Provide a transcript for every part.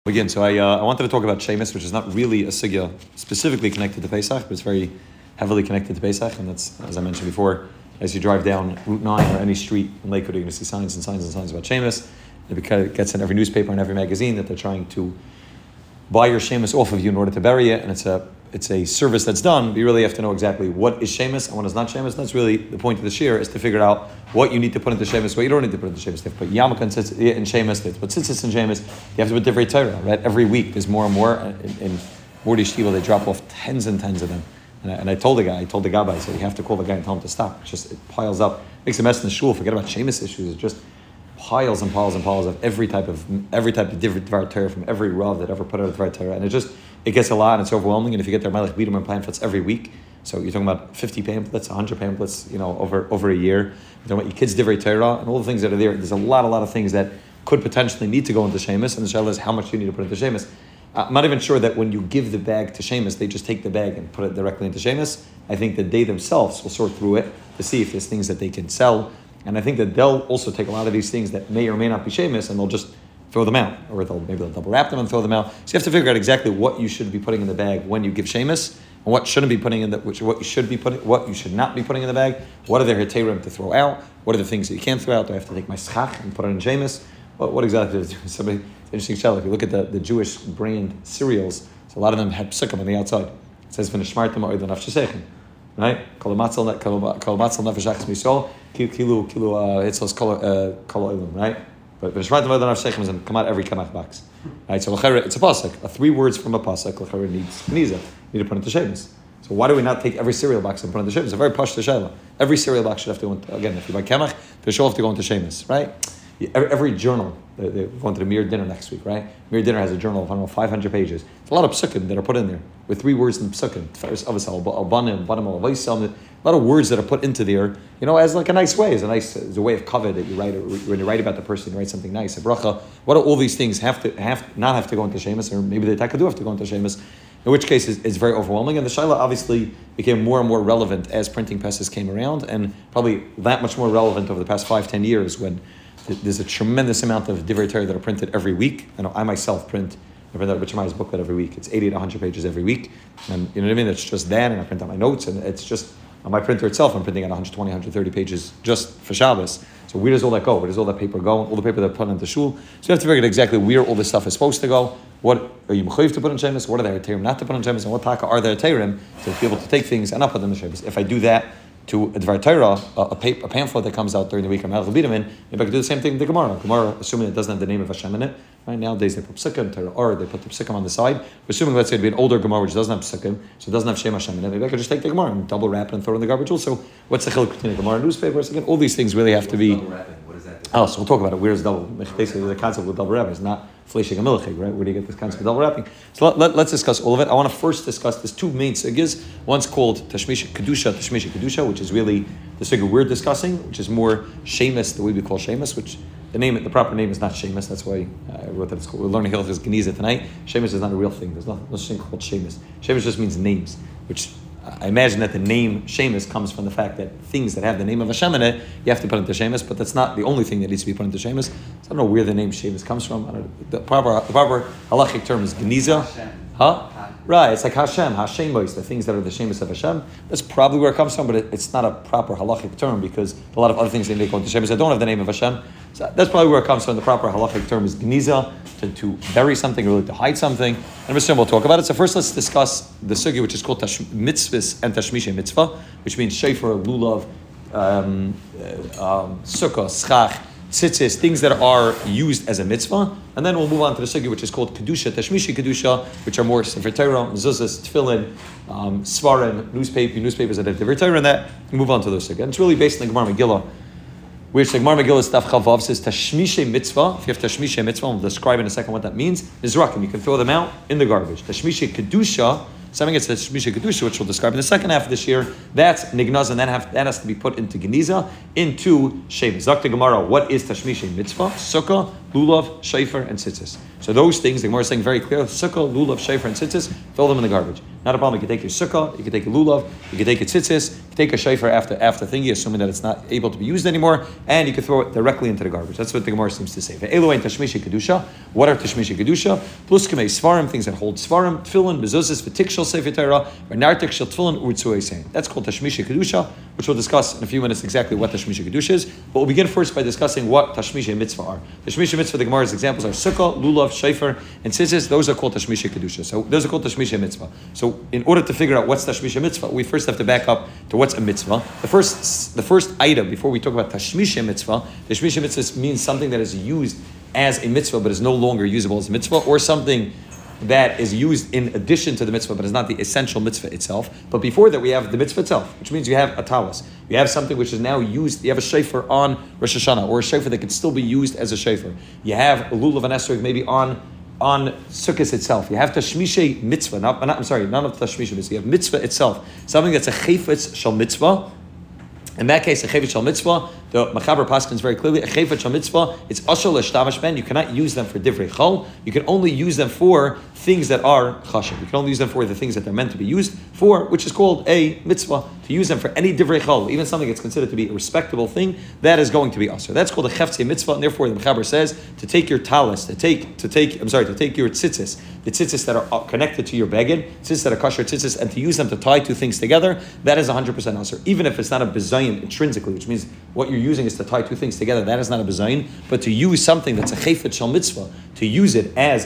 Again, so I wanted to talk about Shemus, which is not really a sugya specifically connected to Pesach, but it's very heavily connected to Pesach, and that's, as I mentioned before, as you drive down Route 9 or any street in Lakewood, you're going to see signs and signs and signs about Shemus. It gets in every newspaper and every magazine that they're trying to buy your Shemus off of you in order to bury it, and it's a service that's done, but you really have to know exactly what is Shemus and what is not Shemus. That's really the point of the shir, is to figure out what you need to put into Shemus, what you don't need to put into Shemus. They have to put Yarmulke in Shemus, they have to put Tzitzis in Shemus, you have to put Divrei Torah, right? Every week there's more and more. In Mordi Shtiva, they drop off tens and tens of them. And I told the Gabbai, I said, you have to call the guy and tell him to stop. It piles up, makes a mess in the shul. Forget about Shemus issues. It just piles and piles and piles of every type of different Dvar Torah from every Rav that ever put out a Dvar Torah. And it gets a lot and it's overwhelming. And if you get their Melech Biedem pamphlets every week, so you're talking about 50 pamphlets, 100 pamphlets, over a year. You're talking about your kids' Divrei Torah and all the things that are there. There's a lot of things that could potentially need to go into Shemus, and the Shaila is how much you need to put into Shemus. I'm not even sure that when you give the bag to Shemus, they just take the bag and put it directly into Shemus. I think that they themselves will sort through it to see if there's things that they can sell. And I think that they'll also take a lot of these things that may or may not be Shemus, and they'll just throw them out, or maybe they'll double wrap them and throw them out. So you have to figure out exactly what you should be putting in the bag when you give Shemus, and what shouldn't be putting in what you should be putting, what you should not be putting in the bag. What are the heterim to throw out? What are the things that you can't throw out? Do I have to take my schach and put it in Shemus? What exactly is it? Somebody, it's interesting, Shell. If you look at the Jewish brand cereals, so a lot of them had psukim on the outside. It says v'nishmartem oid l'nafshesechem, right? Kol matzel nefesh achas misol kilu hitzos kol oilim, right? But v'nishmartem oid l'nafshesechem doesn't come out every kamach box, right? So it's a pasuk. 3 words from a pasuk. L'chera needs kniza. You need to put it into Shemus. So why do we not take every cereal box and put it into Shemus? It's a very pashta shayla. Every cereal box should have to go into, again, if you buy kamach, they should have to go into Shemus, right? Every journal, they're going to the Mir Dinner next week, right? Mir Dinner has a journal of, 500 pages. It's a lot of psukim that are put in there, with 3 words in the psukim. A lot of words that are put into there, as like a nice way, as a way of cover that you write, when you write about the person, you write something nice, a bracha. What do all these things have to go into Shemus, or maybe they do have to go into Shemus, in which case it's very overwhelming. And the Shaila obviously became more and more relevant as printing presses came around, and probably that much more relevant over the past 5-10 years when there's a tremendous amount of Divrei Torah that are printed every week. I myself print out Beit Shammai's booklet every week. It's 80 to 100 pages every week. And you know what I mean? It's just that, and I print out my notes, and it's just, on my printer itself, I'm printing out 120, 130 pages just for Shabbos. So where does all that go? Where does all that paper go? All the paper that put into shul. So you have to figure out exactly where all this stuff is supposed to go. What are you mechayiv to put in Shemus? What are the heterim not to put in Shemus? And what taka are the heterim to be able to take things and not put them in Shemus? If I do that to a Dvar Torah, a pamphlet that comes out during the week, maybe I can do the same thing with the Gemara. Gemara, assuming it doesn't have the name of Hashem in it, right? Nowadays they put psukim, or they put the psukim on the side. But assuming, let's say, it'd be an older Gemara which doesn't have psukim, so it doesn't have Shem Hashem in it, maybe I could just take the Gemara and double wrap it and throw it in the garbage also. What's the chiluk between a Gemara and newspapers? Again, all these things really have to be. Double wrapping, what is that? So we'll talk about it. Where's double? Basically, the concept of double wrapping is not fleshing a milchig, right? Where do you get this concept of double wrapping? So let's discuss all of it. I want to first discuss there's 2 main sugyas. One's called Tashmish Kedusha, which is really the sugya we're discussing, which is more Shemus, the way we call Shemus, which the proper name is not Shemus. That's why I wrote that at school. We're learning Hilchos Geniza tonight. Shemus is not a real thing. There's no such thing called Shemus. Shemus just means names, which I imagine that the name Shemus comes from the fact that things that have the name of Hashem in it, you have to put into Shemus, but that's not the only thing that needs to be put into Shemus. So I don't know where the name Shemus comes from. The proper halachic term is Geniza. Huh? Right, it's like Hashemois, the things that are the Shemus of Hashem. That's probably where it comes from, but it's not a proper halachic term because a lot of other things they make go into Shemus that don't have the name of Hashem. So that's probably where it comes from. The proper halachic term is Geniza, to bury something, or really to hide something. And we'll talk about it. So first let's discuss the sugya, which is called mitzvahs and tashmisha mitzvah, which means shofar, lulav, sukkah, schach, tzitzis, things that are used as a mitzvah. And then we'll move on to the sugya, which is called kedusha, tashmishi kedusha, which are more sefer Torah, mezuzahs, tefillin, svarim, newspapers that have Divrei Torah in that. We move on to those sugya. And it's really based on the Gemara Megillah, which the Gemara Megillah Daf Chavav says tashmishe mitzvah. If you have tashmishe mitzvah, we'll describe in a second what that means. Nizrakim, you can throw them out in the garbage. Tashmishe kedusha, something it's tashmishe kedusha, which we'll describe in the second half of this year. That's nignaz, and that has to be put into geniza, into shemus. Dr. Gemara, what is tashmishe mitzvah? Sukkah, lulav, shofar, and tzitzis. So those things, the Gemara is saying very clear, sukkah, lulav, shofar, and tzitzis, throw them in the garbage. Not a problem. You can take your sukkah, you can take your lulav, you can take your tzitzis, you can take a shofar after thingy, assuming that it's not able to be used anymore, and you can throw it directly into the garbage. That's what the Gemara seems to say. Ve'elu tashmishi kedusha. What are tashmishi kedusha? Plus kamei svarim, things that hold svarim, tefillin, mezuzahs, v'tikshel sefer Torah, v'nartik shel tefillin, u'tzuei sein. That's called tashmishi kedusha, which we'll discuss in a few minutes exactly what tashmishi kedusha is. But we'll begin first by discussing what tashmishi mitzvah are. Tashmishi mitzvah, the Gemara's examples are sukkah, lulav, shofar, and tzitzis. Those are called tashmishi kedusha. So those are called tashmishi mitzvah. So in order to figure out what's tashmishi mitzvah, we first have to back up to what's a mitzvah. The first item before we talk about tashmishi mitzvah means something that is used as a mitzvah but is no longer usable as a mitzvah, or something that is used in addition to the mitzvah but is not the essential mitzvah itself. But before that we have the mitzvah itself, which means you have a talis. You have something which is now used. You have a shofar on Rosh Hashanah, or a shofar that can still be used as a shofar. You have a lulav and esrog maybe on Sukkot itself. You have tashmishay mitzvah, none of tashmishay mitzvah. You have mitzvah itself, something that's a chayfetz shel mitzvah. In that case, a chayfetz shel mitzvah, the Machaber paskins very clearly, a chayfetz shel mitzvah, it's ashal l'shtamash ben. You cannot use them for divrei chol. You can only use them for things that are chashav. You can only use them for the things that they're meant to be used for, which is called a mitzvah. To use them for any divrei chol, even something that's considered to be a respectable thing, that is going to be asur. That's called a cheftzei mitzvah, and therefore the Machaber says to take your talis, to take your tzitzis, the tzitzis that are connected to your beged, tzitzis that are kosher tzitzis, and to use them to tie two things together, that is 100% asur. Even if it's not a bezayin intrinsically, which means what you're using is to tie two things together, that is not a bezayin. But to use something that's a chayfetz shel mitzvah, to use it as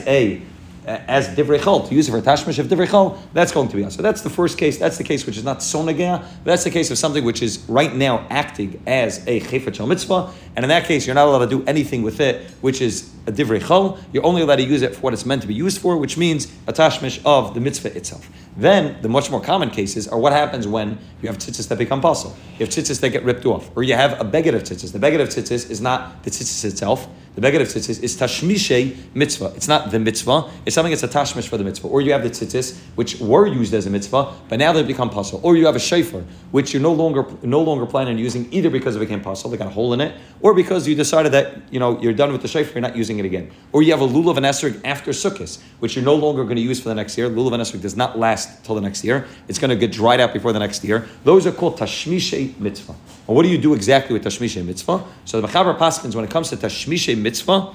divrei chol, to use it for tashmish of divrei chol, that's going to be asur. So that's the first case. That's the case which is not sonagah. That's the case of something which is right now acting as a chayfetz shel mitzvah, and in that case you're not allowed to do anything with it which is a divrei chol. You're only allowed to use it for what it's meant to be used for, which means a tashmish of the mitzvah itself. Then the much more common cases are what happens when you have tzitzis that become pasul. You have tzitzis that get ripped off, or you have a beged of tzitzis. The beged of tzitzis is not the tzitzis itself. The beged of tzitzis is tashmishay mitzvah. It's not the mitzvah. It's something that's a tashmish for the mitzvah. Or you have the tzitzis which were used as a mitzvah, but now they become pasul. Or you have a shofar which you're no longer planning on using, either because it became pasul, they got a hole in it, or because you decided that you're done with the shofar, you're not using it again. Or you have a lulav and esrog after Sukkot, which you're no longer going to use for the next year. Lulav and esrog does not last till the next year. It's going to get dried out before the next year. Those are called tashmishay mitzvah. And what do you do exactly with tashmishay mitzvah? So the Machaber paskins, when it comes to tashmishay mitzvah,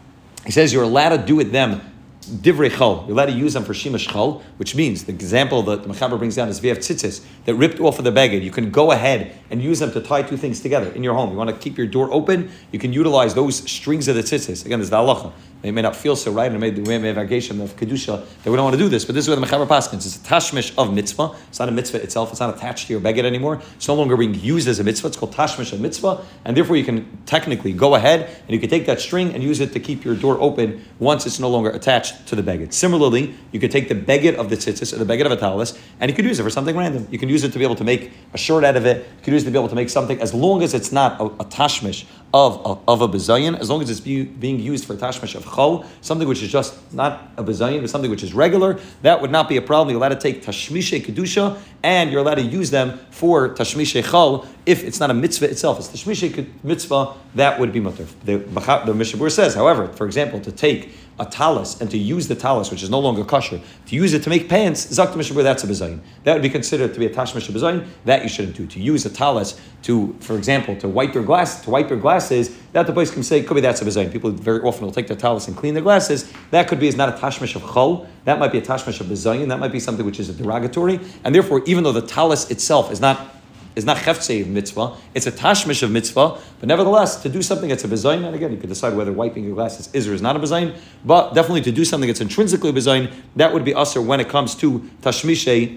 he says you're allowed to do with them divrei chol. You're allowed to use them for shimash chol, which means the example that the Machaber brings down is if you have tzitzis that ripped off of the beged, you can go ahead and use them to tie two things together in your home. You want to keep your door open, you can utilize those strings of the tzitzis. Again, there's the halacha. It may not feel so right, and it may have agation of kedusha that we don't want to do this, but this is where the Mechaber paskins. It's a tashmish of mitzvah. It's not a mitzvah itself. It's not attached to your beged anymore. It's no longer being used as a mitzvah. It's called tashmish of mitzvah, and therefore you can technically go ahead and you can take that string and use it to keep your door open once it's no longer attached to the beged. Similarly, you could take the beged of the tzitzis or the beged of a talis, and you could use it for something random. You can use it to be able to make a shirt out of it. You could use it to be able to make something, as long as it's not a tashmish of a bezayin, as long as it's being used for tashmish of chol, something which is just not a bezayin, but something which is regular, that would not be a problem. You're allowed to take tashmishay kedusha, and you're allowed to use them for tashmishay chol if it's not a mitzvah itself. It's tashmishay mitzvah, that would be mutter. The Mishnah Berurah says, however, for example, to take a talis and to use the talis, which is no longer kosher, to use it to make pants, Zakta Mishnah Berurah, that's a bezayin. That would be considered to be a tashmish of bezayin. That you shouldn't do. To use a talis to, for example, to wipe your glasses, that the place can say, could be that's a bezayin. People very often will take their talis and clean their glasses. That could be is not a tashmish of chol. That might be a tashmish of bezayin. That might be something which is a derogatory. And therefore, even though the talis itself is not cheftzei of mitzvah, it's a tashmish of mitzvah, but nevertheless, to do something that's a bezayin, and again, you can decide whether wiping your glasses is or is not a bezayin, but definitely to do something that's intrinsically a bezayin, that would be asur when it comes to tashmishay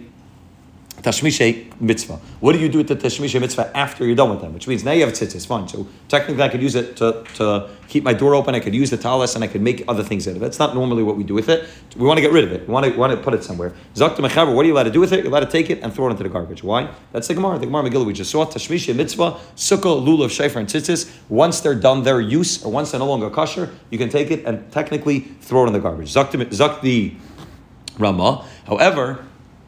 mitzvah. What do you do with the tashmishay mitzvah after you're done with them? Which means now you have tzitzis, fine. So technically I could use it to keep my door open, I could use the talis, and I could make other things out of it. That's not normally what we do with it. We want to get rid of it. We want to put it somewhere. Zakta mechaber, what are you allowed to do with it? You're allowed to take it and throw it into the garbage. Why? That's the Gemara. The Gemara Megillah we just saw. Tashmishay mitzvah, sukkah, lulav, shofar, and tzitzis. Once they're done their use, or once they're no longer kosher, you can take it and technically throw it in the garbage. Zakti Rama. However,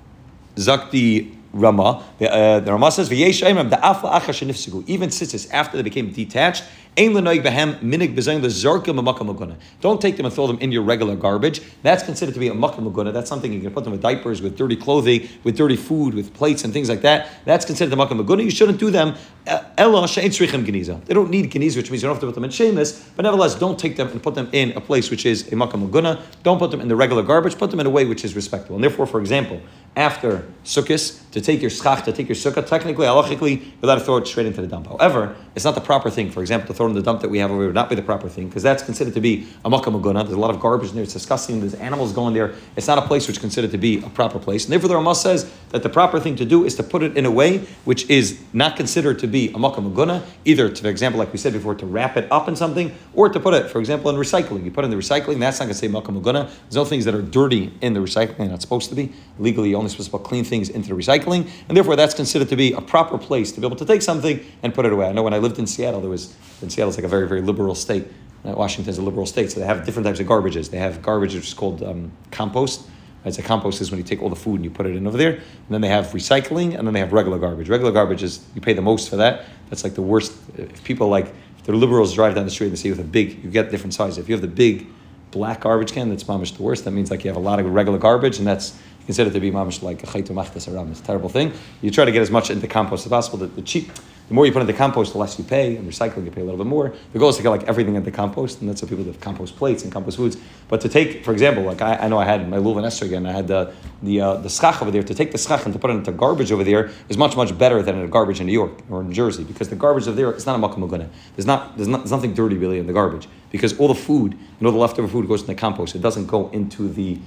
Zakti Rama, the Rama says, even tzitzis, after they became detached Ein l'noig behem minig b'zayin l'zarka b'makam maguna. Don't take them and throw them in your regular garbage. That's considered to be a makam maguna. That's something you can put them with diapers, with dirty clothing, with dirty food, with plates and things like that. That's considered the makam maguna. You shouldn't do them. Ella she'ein tzrichim geniza. They don't need geniza, which means you don't have to put them in shemis. But nevertheless, don't take them and put them in a place which is a makam maguna. Don't put them in the regular garbage. Put them in a way which is respectable. And therefore, for example, after Sukkot, to take your schach, to take your sukkah, technically, halachically, you're allowed to throw it straight into the dump. However, it's not the proper thing. For example, to throw it in the dump that we have over here would not be the proper thing, because that's considered to be a makam maguna. There's a lot of garbage in there. It's disgusting. There's animals going there. It's not a place which is considered to be a proper place. And therefore, the Ramah says that the proper thing to do is to put it in a way which is not considered to be a makam maguna, either, for example, like we said before, to wrap it up in something, or to put it, for example, in recycling. You put it in the recycling, that's not going to say makam maguna. There's no things that are dirty in the recycling. They're not supposed to be. Legally, you're only supposed to put clean things into the recycling, and therefore that's considered to be a proper place to be able to take something and put it away. I know when I lived in Seattle, Seattle's like a very, very liberal state. Washington's a liberal state, so they have different types of garbages. They have garbage which is called compost. Right? So compost is when you take all the food and you put it in over there. And then they have recycling, and then they have regular garbage. Regular garbage is, you pay the most for that. That's like the worst. If people if the liberals drive down the street and they see with a big, you get different sizes. If you have the big black garbage can, that's mamish the worst. That means like you have a lot of regular garbage, and that's considered to be mamish like a chaytu machtas aram. It's a terrible thing. You try to get as much into compost as possible. The more you put in the compost, the less you pay. And recycling, you pay a little bit more. The goal is to get like everything into compost, and that's what people do, compost plates and compost foods. But to take, for example, like I know I had my Lulav and Esther again, I had the schach over there. To take the schach and to put it into garbage over there is much, much better than a garbage in New York or in Jersey, because the garbage over there is not a makam maguna. There's nothing dirty really in the garbage, because all the food, all the leftover food goes in the compost. It doesn't go into the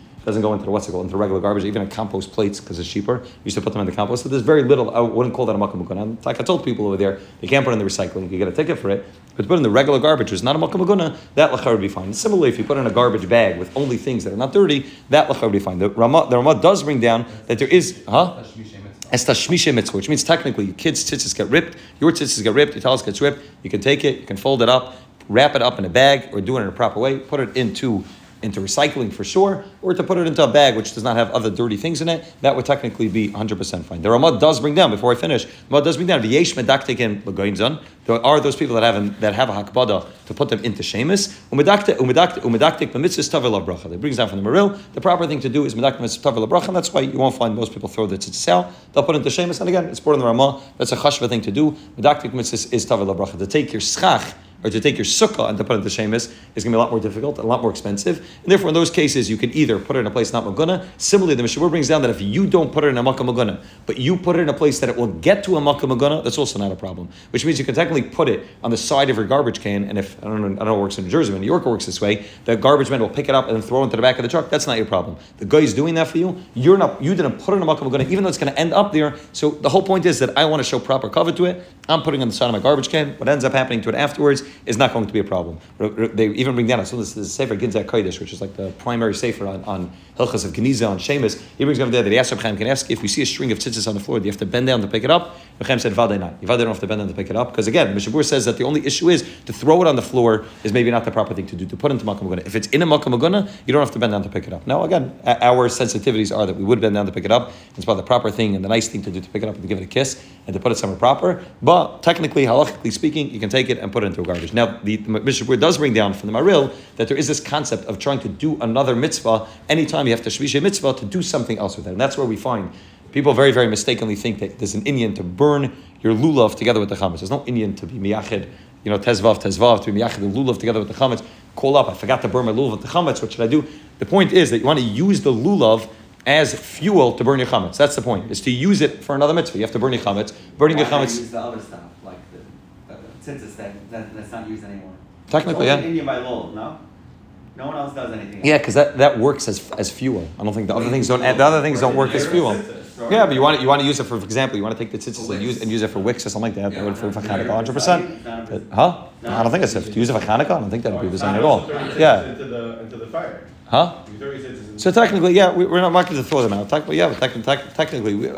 into regular garbage, even in compost plates, because it's cheaper. You used to put them in the compost. So there's very little, I wouldn't call that a makam maguna. Like I told people over there, they can't put it in the recycling, you get a ticket for it, but to put it in the regular garbage, which is not a makam maguna, that lachar would be fine. Similarly, if you put it in a garbage bag with only things that are not dirty, that lachar would be fine. The Ramah does bring down that there is, it's tashmisha mitzvah, which means technically your kids' tzitzis get ripped, your tzitzis get ripped, your talis gets ripped, you can take it, you can fold it up, wrap it up in a bag, or do it in a proper way, put it into recycling for sure, or to put it into a bag which does not have other dirty things in it, that would technically be 100% fine. The Ramah does bring down, before I finish, the Ramah does bring down, v'yesh medaktikin l'goyinzon, there are those people that have a hakbada to put them into shemis, umedaktik b'mitzvahs tavel bracha. It brings down from the Maril, the proper thing to do is medaktik b'mitzvahs tavel bracha, and that's why you won't find most people throw the tzitzis out, they'll put it into shemis, and again, it's part of the Ramah, that's a chashva thing to do, medaktik b'mitzvahs is tavel bracha, to take your schach, or to take your sukkah and to put it into shemis is going to be a lot more difficult, a lot more expensive. And therefore, in those cases, you can either put it in a place not maguna. Similarly, the Mishnah brings down that if you don't put it in a makkah maguna, but you put it in a place that it will get to a makkah maguna, that's also not a problem. Which means you can technically put it on the side of your garbage can, and if, I don't know it works in New Jersey, but in New York it works this way, the garbage man will pick it up and then throw it into the back of the truck. That's not your problem. The guy is doing that for you. You didn't put it in a makkah maguna, even though it's going to end up there. So the whole point is that I want to show proper cover to it. I'm putting it on the side of my garbage can. What ends up happening to it afterwards is not going to be a problem. They even bring down, so this is Sefer Ginzak Kodesh, which is like the primary Sefer on Hilchas of Geniza, on Shemus. He brings down there that he asked Reb Chaim Kanievsky, if you see a string of tzitzis on the floor, do you have to bend down to pick it up? Reb Chaim said, Vaday not. Vaday don't have to bend down to pick it up, because again, Mishabur says that the only issue is to throw it on the floor is maybe not the proper thing to do, to put into Makkah Maguna. If it's in a Makkah Maguna, you don't have to bend down to pick it up. Now again, our sensitivities are that we would bend down to pick it up. It's about the proper thing and the nice thing to do to pick it up and to give it a kiss and to put it somewhere proper. But technically, halachically speaking, you can take it and put it into a garbage. Now, the Mishabur does bring down from the Maril that there is this concept of trying to do another mitzvah anytime you have to shvisha mitzvah to do something else with it. And that's where we find people very, very mistakenly think that there's an inyan to burn your lulav together with the chametz. There's no inyan to be miyachid, tezvav, to be miyachid the lulav together with the chametz. Call up, I forgot to burn my lulav with the chametz, what should I do? The point is that you want to use the lulav as fuel to burn your chametz. That's the point, is to use it for another mitzvah. You have to burn your chametz. Burning your chametz. Use the other stuff, like the tzitzis that's not used anymore. Technically, it's yeah. Indian by law, no? No one else does anything else. Yeah, because that works as fuel. I don't think the other things don't. The other things don't work as fuel. Yeah, but you want to use it for example, you want to take the tzitzis and use it for wicks or something like that. That would for Chanukah, 100%. Huh? No, I don't think it's to use it for Chanukah. I don't think that would be design at all. Yeah. Into the fire. Huh? So technically, yeah, we're not going to throw them out. Technically,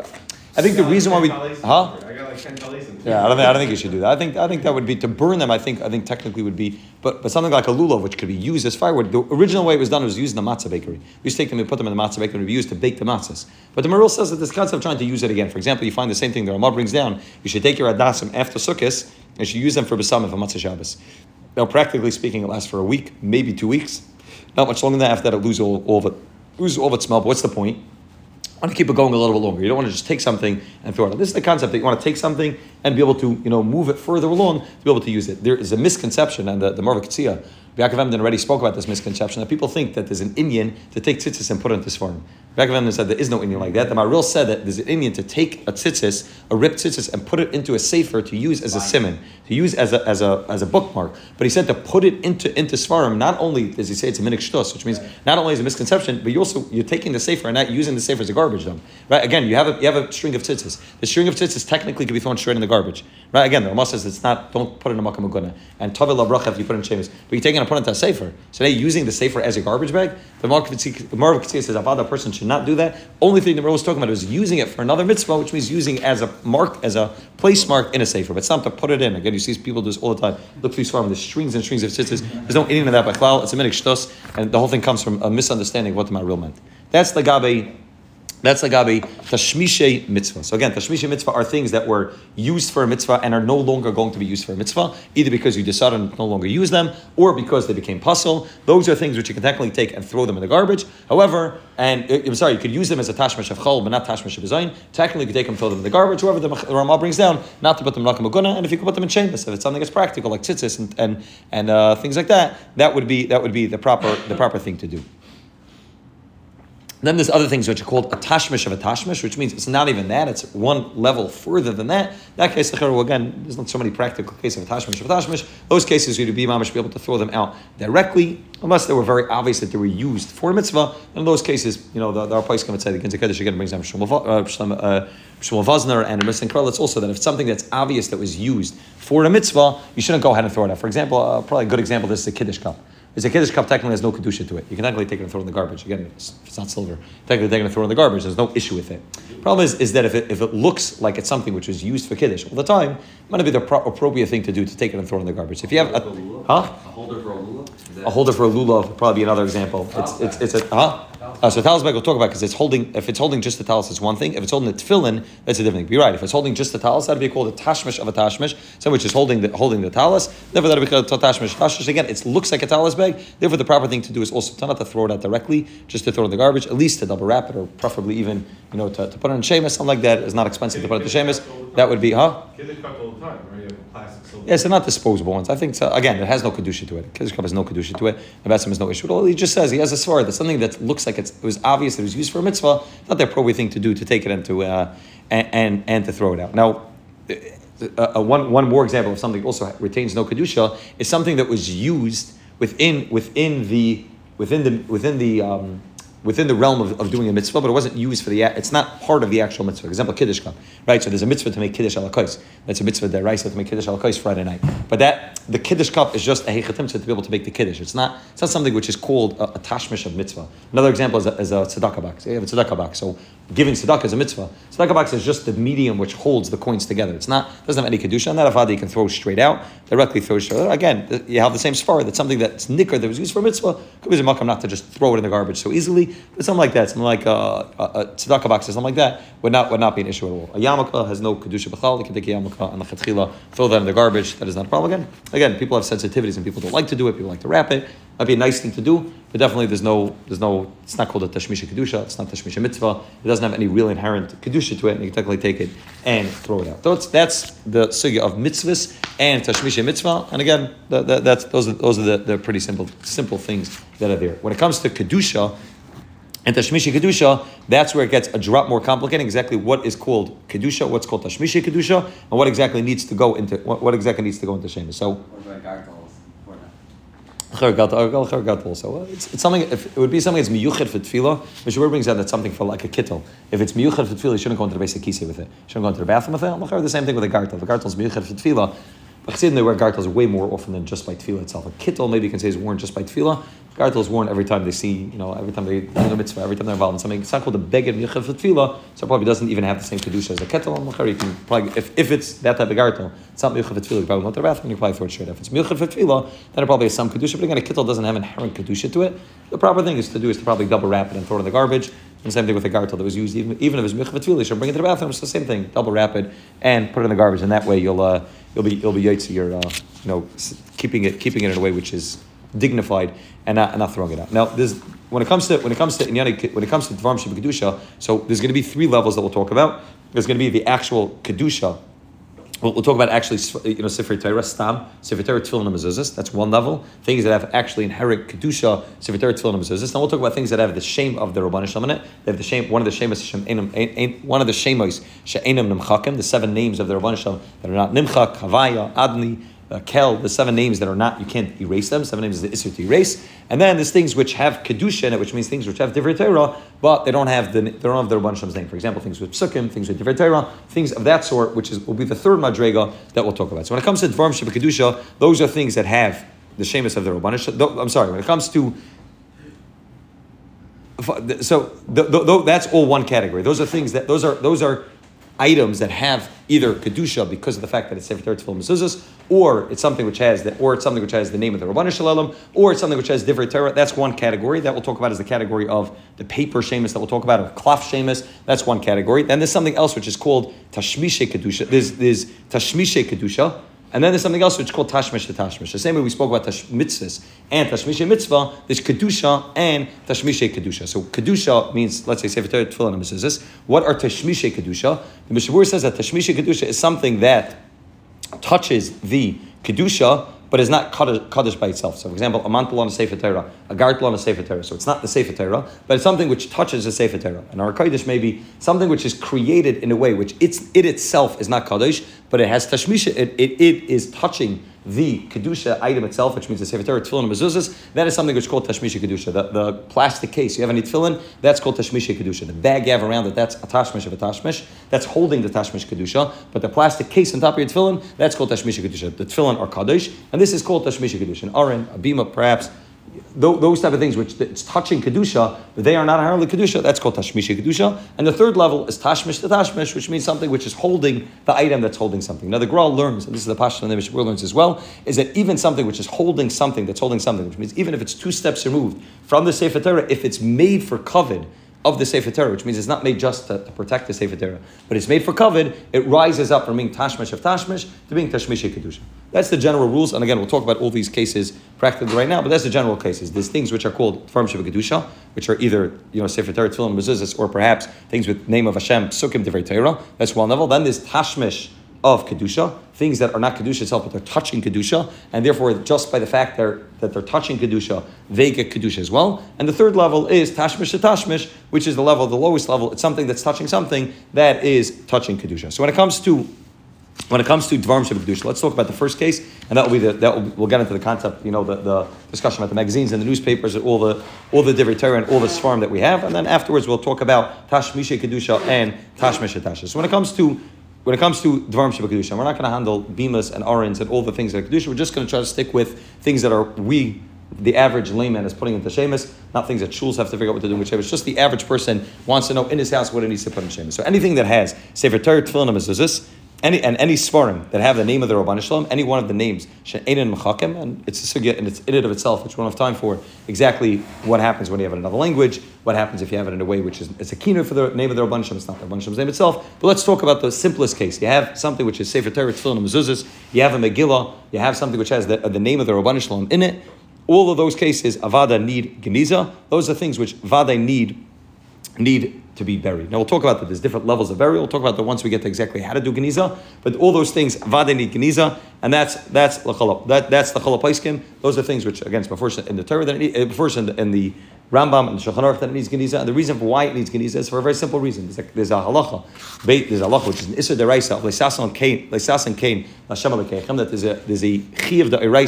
I think the reason why we, I got like 10 Yeah, I don't think you should do that. I think that would be to burn them. I think technically would be, but something like a lulav, which could be used as firewood. The original way it was done was used in the matzah bakery. We used to take them and put them in the matzah bakery and be used to bake the matzahs. But the Meril says that this concept of trying to use it again. For example, you find the same thing the Ramah brings down. You should take your adasim after Sukkot and you should use them for besamim for matzah Shabbos. Now, practically speaking, it lasts for a week, maybe 2 weeks. Not much longer than that. After that, it loses all of its smell. But what's the point? I want to keep it going a little bit longer. You don't want to just take something and throw it out. This is the concept that you want to take something and be able to, move it further along to be able to use it. There is a misconception, and the Marva Ketzia, Yaakov Emden already spoke about this misconception, that people think that there's an Indian to take tzitzis and put it into Sfarim. Yaakov Emden said there is no Indian like that. The Maril said that there's an Indian to take a tzitzis, a ripped tzitzis, and put it into a sefer to use as a siman, to use as a bookmark. But he said to put it into Sfarim, not only does he say it's a minik shtos, which means not only is it a misconception, but you're taking the sefer and not using the sefer as a garbage dump. Right? Again, you have a string of tzitzis. The string of tzitzis technically can be thrown straight in the garbage. Right? Again, the Ramah says it's not. Don't put it in a makam aguna. And tovil labracha if you put it in shemis, but you're taking and put it into a sefer. So now using the sefer as a garbage bag. The Marva Ketzia says a person should not do that. Only thing the Ramah was talking about is using it for another mitzvah, which means using as a mark, as a place mark in a sefer. But it's not to put it in. Again, you see people do this all the time. Look through Sfarim, there's strings and strings of tzitzis. There's no eating of that by klal. It's a minik shtos, and the whole thing comes from a misunderstanding of what the Maril meant. That's the gabe tashmishe mitzvah. So again, tashmishe mitzvah are things that were used for a mitzvah and are no longer going to be used for a mitzvah, either because you decided to no longer use them or because they became puzzle. Those are things which you can technically take and throw them in the garbage. However, you could use them as a tashmish of chol, but not tashmish of zayin. Technically, you could take them and throw them in the garbage. However, the Ramah brings down not to put them in lakam aguna, and if you could put them in shemis, if it's something that's practical like tzitzis and things like that, that would be the proper thing to do. Then there's other things which are called a tashmish of a tashmish, which means it's not even that, it's one level further than that. In that case, again, there's not so many practical cases of a tashmish of a tashmish. Those cases, you'd be able to throw them out directly, unless they were very obvious that they were used for a mitzvah. In those cases, our place can say the Ginzei Kedesh again brings down Shmuel Vosner and Emerson Krell. It's also that if it's something that's obvious that was used for a mitzvah, you shouldn't go ahead and throw it out. For example, probably a good example of this is a Kiddush cup. It's a Kiddush cup technically has no kedusha to it. You can technically take it and throw it in the garbage. Again, it's not silver. Technically take it and throw it in the garbage. There's no issue with it. Problem is that if it looks like it's something which was used for Kiddush all the time, it might be the appropriate thing to do to take it and throw it in the garbage. If you have a holder for a lulav? A holder for a lulav would probably be another example. So talis bag we'll talk about because if it's holding just the talis, it's one thing. If it's holding the tefillin, that's a different thing. But you're right. If it's holding just the talis, that'd be called a tashmish of a tashmish, so which is holding the talis. Therefore, that'd be called a tashmish. Tashmish again, it looks like a talis bag. Therefore, the proper thing to do is also not to throw it out directly, just to throw it in the garbage. At least to double wrap it, or preferably even to put it in shemis. Something like that is not expensive to put it in shemis. That would be Kiddush cup all the time, right? You have a plastic silver. Yes, they're not disposable ones. I think so. Again, it has no kedusha to it. Kiddush cup has no kedusha to it. The Betzim has no issue at all. He just says he has a svar that's something that looks like it was obvious that it was used for a mitzvah. It's not the appropriate thing to do to take it into and to throw it out. Now, one more example of something that also retains no kedusha is something that was used within the realm of doing a mitzvah, but it wasn't used for it's not part of the actual mitzvah. For example, Kiddush cup, right? So there's a mitzvah to make Kiddush alakos. That's a mitzvah deraisa to make Kiddush alakos Friday night. But the Kiddush cup is just a heichatim to be able to make the Kiddush. It's not something which is called a tashmish of mitzvah. Another example is a tzedakah box. You have a tzedakah box. So giving tzedakah is a mitzvah. Tzedakah box is just the medium which holds the coins together. Doesn't have any kedusha. And that avada you can throw straight out, directly throw straight out. Again, you have the same sfar. That's something that's nicker that was used for a mitzvah. Could be a makam not to just throw it in the garbage so easily, but something like that, something like a tzedakah box or something like that would not be an issue at all. A yarmulke has no kedusha b'chal. You can take a yarmulke and the chetchila, throw that in the garbage. That is not a problem. Again, people have sensitivities and people don't like to do it. People like to wrap it. That'd be a nice thing to do, but definitely there's no. It's not called a tashmisha kedusha. It's not tashmisha mitzvah. It doesn't have any real inherent kedusha to it, and you can technically take it and throw it out. So that's the sugya of mitzvahs and tashmisha mitzvah. And again, those are the pretty simple things that are there. When it comes to kedusha and tashmisha kedusha, that's where it gets a drop more complicated. Exactly what is called kedusha, what's called tashmisha kedusha, and what exactly needs to go into shemus. So. What about gartels? Also, it's something. If it would be something that's miyuched for tefillah, Mishur brings out that something for like a kittel. If it's miyuched for tefillah, you shouldn't go into the basic kisei with it. You shouldn't go into the bathroom with it. The same thing with a gartel. The gartel is miyuched for tefillah. But Chassidim, they wear gartels way more often than just by tefillah itself. A kittel maybe you can say is worn just by tefillah. Gartel is worn every time they see, every time they do a mitzvah, every time they're involved in something. It's not called a beged miuchad for tefillah, so it probably doesn't even have the same kedusha as a ketel. You can probably, if it's that type of gartel, it's not miuchad for tefillah. You probably want the bathroom, you can probably throw it straight. If it's miuchad for tefillah, then it probably has some kedusha. But again, a ketel doesn't have inherent kedusha to it. The proper thing is to probably double wrap it and throw it in the garbage. And the same thing with the gartel that was used, even if it's miuchad for tefillah, you should bring it to the bathroom. It's the same thing. Double wrap it and put it in the garbage, and that way you'll be yotze. You're keeping it in a way which is dignified and not throwing it out. Now, when it comes to dvarim shebekadusha, so there's going to be three levels that we'll talk about. There's going to be the actual kedusha. We'll talk about actually, Sefer Torah, Stam, Sefer Torah, Tefillin, and Mezuzahs. That's one level. Things that have actually inherent kedusha, Sefer Torah, Tefillin, and Mezuzahs. Now we'll talk about things that have the shame of the Rabbanan Shalom in it. They have the shame. One of the shemos she'enam nimchakim, the 7 names of the Rabbanan Shalom that are not nimchak, havaya, adni, kel, the 7 names that are not, you can't erase them. 7 names is the issur to erase. And then there's things which have kedusha in it, which means things which have divrei Torah, but they don't have the Rabbanan Shalom's name. For example, things with psukim, things with divrei Torah, things of that sort, which will be the third madrega that we'll talk about. So when it comes to dvarim shebekadusha, those are things that have the shemus of the Rabbanan Shalom. I'm sorry, when it comes to that's all one category. Those are things that those are items that have either kedusha because of the fact that it's Sefer Torah, Tefillin, Mezuzahs, or it's something which has the name of the Rabbanan Shalom, or it's something which has divrei Torah. That's one category that we'll talk about, is the category of the paper shemus that we'll talk about, or klaf shemus. That's one category. Then there's something else which is called tashmishe kedusha. There's tashmishe kedusha. And then there's something else which is called tashmish to tashmish. The same way we spoke about mitzvahs and tashmishe mitzvah, there's kedusha and tashmishe kedusha. So kedusha means, let's say, Sefer Torah, Tefillin, and Mezuzahs. What are tashmishe kedusha? The Mishnah Berurah says that tashmishe kedusha is something that touches the kedusha, but is not kaddish by itself. So, for example, a mantle on a Sefer Torah, a gartel on a Sefer Torah. So it's not the Sefer Torah, but it's something which touches the Sefer Torah. And our kaddish may be something which is created in a way which it itself is not kaddish, but it has tashmisha. It is touching the kedusha item itself, which means the Sefer Torah, Tefillin, and Mezuzahs. That is something which is called tashmisha kedusha. The plastic case you have any tefillin, that's called tashmisha kedusha. The bag you have around it, that's a tashmish of a tashmish. That's holding the tashmish kedusha. But the plastic case on top of your tefillin, that's called tashmisha kedusha. The tefillin are kaddish, and this is called tashmisha kedusha. An aron, a bima, perhaps. Those type of things which it's touching kedusha, but they are not inherently kedusha. That's called tashmisha kedusha. And the third level is tashmish to tashmish, which means something which is holding the item that's holding something. Now the Gra learns, and this is the Pashto and the Mishnah learns as well, is that even something which is holding something that's holding something, which means even if it's 2 steps removed from the Sefer Torah, if it's made for kavod of the Sefer Torah, which means it's not made just to protect the Sefer Torah, but it's made for kavod, it rises up from being tashmish of tashmish to being tashmisha kedusha. That's the general rules, and again, we'll talk about all these cases practically right now, but that's the general cases. There's things which are called dvarim shebekadusha, which are either, Sefer Torah, Tefillin, Mezuzahs, or perhaps things with name of Hashem, psukim, divrei Torah. That's one level. Then there's tashmish of kedusha, things that are not kedusha itself, but they're touching kedusha, and therefore, just by the fact that they're touching kedusha, they get kedusha as well. And the third level is tashmish to tashmish, which is the lowest level. It's something that's touching something that is touching kedusha. So when it comes to dvarim shebekadusha, let's talk about the first case, and we'll get into the concept, the discussion about the magazines and the newspapers and all the divrei Torah and all the svarim that we have, and then afterwards we'll talk about tashmishe kedusha and tashmish tashmish. So when it comes to dvarim shebekadusha, we're not going to handle bimas and arons and all the things that are kedusha. We're just going to try to stick with things that are the average layman is putting into shemus, not things that shuls have to figure out what to do with shemus. Just the average person wants to know in his house what he needs to put in shemus. So anything that has Sefer Torah, Tefillin, and Mezuzahs, any svarim that have the name of the Rabbanan Shalom, any one of the names, she'einin mechakim, and it's a sugya and it's in it of itself, which we don't have time for, exactly what happens when you have it in another language, what happens if you have it in a way which is, it's a keynote for the name of the Rabbanan Shalom, it's not the Rabbanan Shalom's name itself, but let's talk about the simplest case. You have something which is Sefer Torah, Tefillin, and Mezuzahs, you have a Megillah, you have something which has the name of the Rabbanan Shalom in it. All of those cases, avada need geniza, those are things which vada need to be buried. Now we'll talk about that. There's different levels of burial. We'll talk about that once we get to exactly how to do geniza. But all those things, vade need geniza, and that's the chalap. That's the chalap paiskim. Those are things which, again, first in the Torah, first in the Rambam and the Shulchan Aruch that it needs geniza. And the reason for why it needs geniza is for a very simple reason. There's a halacha. There's a halacha which is an isur deraisa of leisasan kain Hashem alekechem. That there's a chi of the eraisa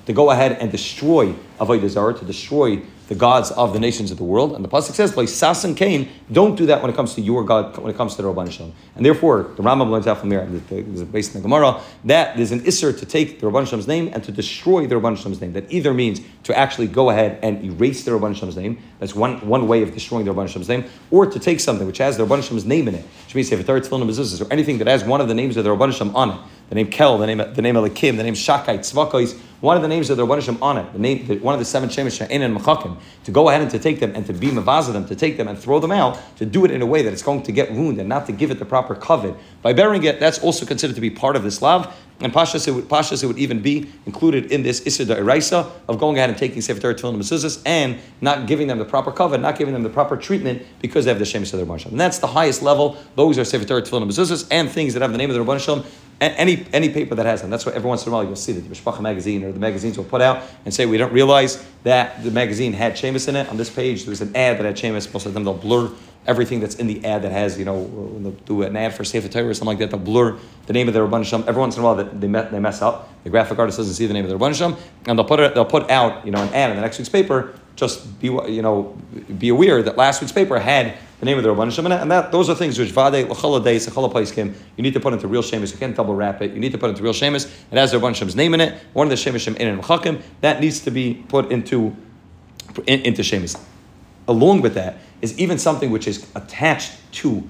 to go ahead and destroy Avodah Zarah, to destroy the gods of the nations of the world. And the pasuk says, "Like Sas and Cain, don't do that when it comes to your God, when it comes to the Rabban Shalom." And therefore, the Rambam learns out from there, based in the Gemara, that there's an isser to take the Rabban Shalom's name and to destroy the Rabban Shalom's name. That either means to actually go ahead and erase the Rabban Shalom's name. That's one way of destroying the Rabban Shalom's name, or to take something which has the Rabban Shalom's name in it, which means if it's Tefillin Mezuzahs or anything that has one of the names of the Rabban Shalom on it, the name Kel, the name Elikim, the name Shakai, Tzvakos, one of the names of the Rabban Shalom on it, one of the 7 Shemesh Sha'in and Mechakim, to go ahead and to take them and to be mavaza them, to take them and throw them out, to do it in a way that it's going to get ruined and not to give it the proper covet. By burying it, that's also considered to be part of this lav. And Pashas it would even be included in this Issur Da'iraisa of going ahead and taking Sefer Torah, Tefillin, Mezuzahs, and not giving them the proper covet, not giving them the proper treatment because they have the Shemesh of the Rabban Shalom. And that's the highest level. Those are Sefer Torah, Tefillin, Mezuzahs, and things that have the name of the Rabban Shalom. Any paper that has them. That's why every once in a while you'll see that the Mishpacha magazine or the magazines will put out and say, we don't realize that the magazine had Shemesh in it. On this page, there was an ad that had Shemesh. Most of them, they'll blur everything that's in the ad that has, when they'll do an ad for Sefer Torah or something like that, they'll blur the name of the Rabban Shalom. Every once in a while they mess up. The graphic artist doesn't see the name of the Rabban Shalom, and they'll put out, an ad in the next week's paper. Just be aware that last week's paper had the name of the Rabban Shalom in it, and those are things which Vadei L'Chala Deis L'Chala Paiskim. You need to put into real Shemesh. You can't double wrap it. You need to put into real Shemesh. It has the Rabban Shalom's name in it. One of the Shemeshim in and Mechakim that needs to be put into Shemesh. Along with that is even something which is attached to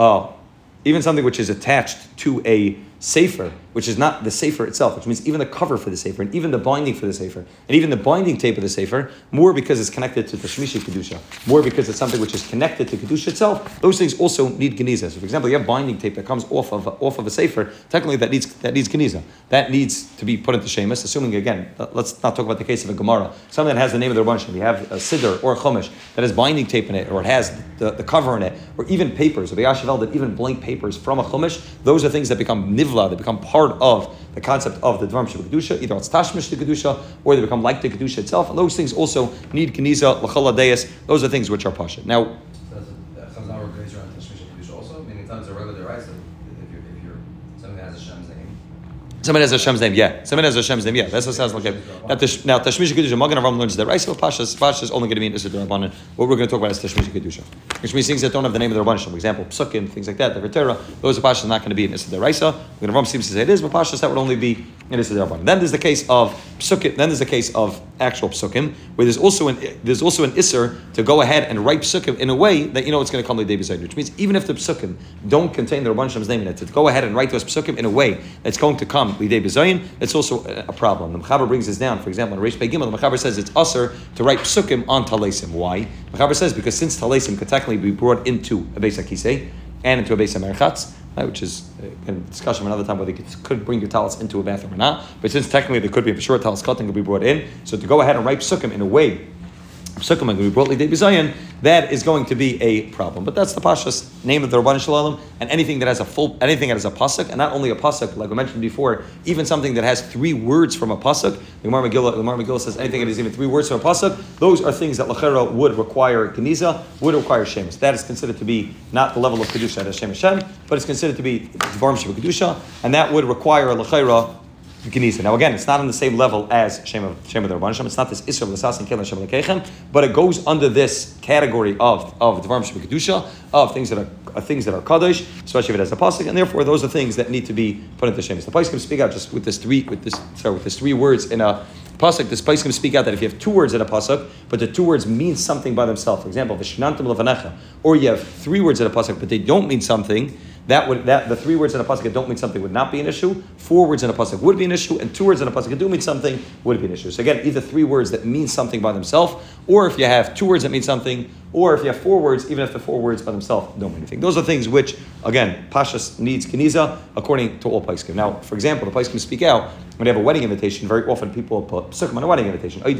a sefer, which is not the sefer itself, which means even the cover for the sefer, and even the binding for the sefer, and even the binding tape of the sefer, more because it's connected to Tashmishi Kedusha, more because it's something which is connected to Kedusha itself, those things also need Geniza. So for example, you have binding tape that comes off of a sefer, technically that needs Geniza. That needs to be put into Shemesh, assuming, again, let's not talk about the case of a Gemara, something that has the name of the Rabban Shalom. You have a Siddur or a Chumash that has binding tape in it, or it has the cover in it, or even papers, or the Yashavel, that even blank papers from a Chumash, those are things that become nivla, they become part of the concept of the Dvarim Sheba Kedusha, either it's Tashmish to Kedusha, or they become like the Kedusha itself, and those things also need Geniza, L'Chala Deis, those are things which are Pasha. Now, Sometimes our goes around Tashmish and Kedusha also, meaning times a regular rice, if you're something that has Hashem's name. Somebody has Hashem's name, yeah. Somebody has Hashem's name, yeah. That's what sounds like it. Now, Tashmish Kedusha, Magen Avraham learns that Raisa, Pasha is only going to be in Issur D'Rabbanan. What we're going to talk about is Tashmish Kedusha, which means things that don't have the name of the Rabban Shalom. For example, Psukim, things like that, the Torah, those are Pasha not going to be in Issur D'Raisa. Magen Avraham seems to say it is, but Pasha that would only be in Issur D'Rabbanan. Then there's the case of Psukim. Then there's the case of actual Psukim, where there's also an Issur to go ahead and write Psukim in a way that it's going to come L'Dei B'Zayin, which means even if the Psukim don't contain the Rabban Shalom's name in it, to go ahead and write those Psukim in a way that's going to come L'Dei B'Zayin, it's also a problem. The Mechaber brings this down. For example, in Reish Pei Gimel, the Mechaber says it's usher to write Psukim on Talesim. Why? The Mechaber says because since Talesim could technically be brought into a Beis HaKisei and into a Beis HaMerchatz, which is a discussion another time whether you could bring your talis into a bathroom or not, but since technically there could be, for sure, talis cutting could be brought in, so to go ahead and write Psukim in a way, Psukim are going to be brought L'Dei B'Zayin, that is going to be a problem. But that's the Pasha's name of the Rabban Shalom, and anything that has a pasuk, and not only a pasuk, like we mentioned before, even something that has 3 words from a pasuk. The Gemara Megillah says anything that is even 3 words from a pasuk, those are things that L'Chera would require Geniza, would require Shemesh. That is considered to be not the level of Kedusha that Hashem Hashem, but it's considered to be Dvarim Sheba Kedusha, and that would require L'Chera Geniza. Now again, it's not on the same level as Shem of the Rabban Shalom. It's not this Isra L'Sas and Kel Hashem L'Keichem, but it goes under this category of Dvarim Sheba Kedusha, of things that are Kadosh, especially if it has a pasuk, and therefore those are things that need to be put into Shemesh. The Paiskim speak out just with this 3 words in a pasuk. This Paiskim speak out that if you have 2 words in a pasuk, but the 2 words mean something by themselves, for example, V'shnantim Levanecha, or you have 3 words in a pasuk, but they don't mean something. That the 3 words in a pasuk that don't mean something would not be an issue. 4 words in a pasuk would be an issue, and 2 words in a pasuk that do mean something would be an issue. So again, either 3 words that mean something by themselves, or if you have 2 words that mean something, or if you have 4 words, even if the 4 words by themselves don't mean anything. Those are things which, again, Pashas needs Geniza according to all Paiskim. Now, for example, the Paiskim speak out when they have a wedding invitation. Very often people put Psukim on a wedding invitation. They'll